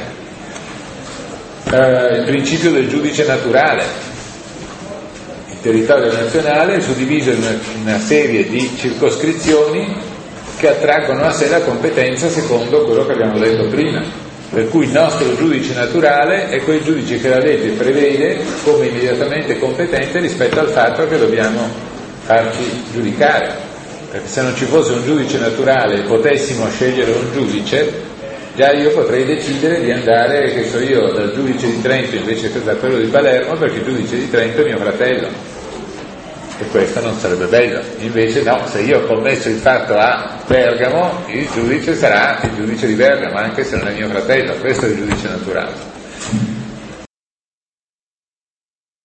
Eh, il principio del giudice naturale. Il territorio nazionale è suddiviso in una, una serie di circoscrizioni che attraggono a sé la competenza secondo quello che abbiamo detto prima, per cui il nostro giudice naturale è quel giudice che la legge prevede come immediatamente competente rispetto al fatto che dobbiamo farci giudicare, perché se non ci fosse un giudice naturale e potessimo scegliere un giudice, già io potrei decidere di andare, che so io, dal giudice di Trento invece che da quello di Palermo, perché il giudice di Trento è mio fratello. E questo non sarebbe bello. Invece no, se io ho commesso il fatto a Bergamo, il giudice sarà il giudice di Bergamo, anche se non è mio fratello. Questo è il giudice naturale.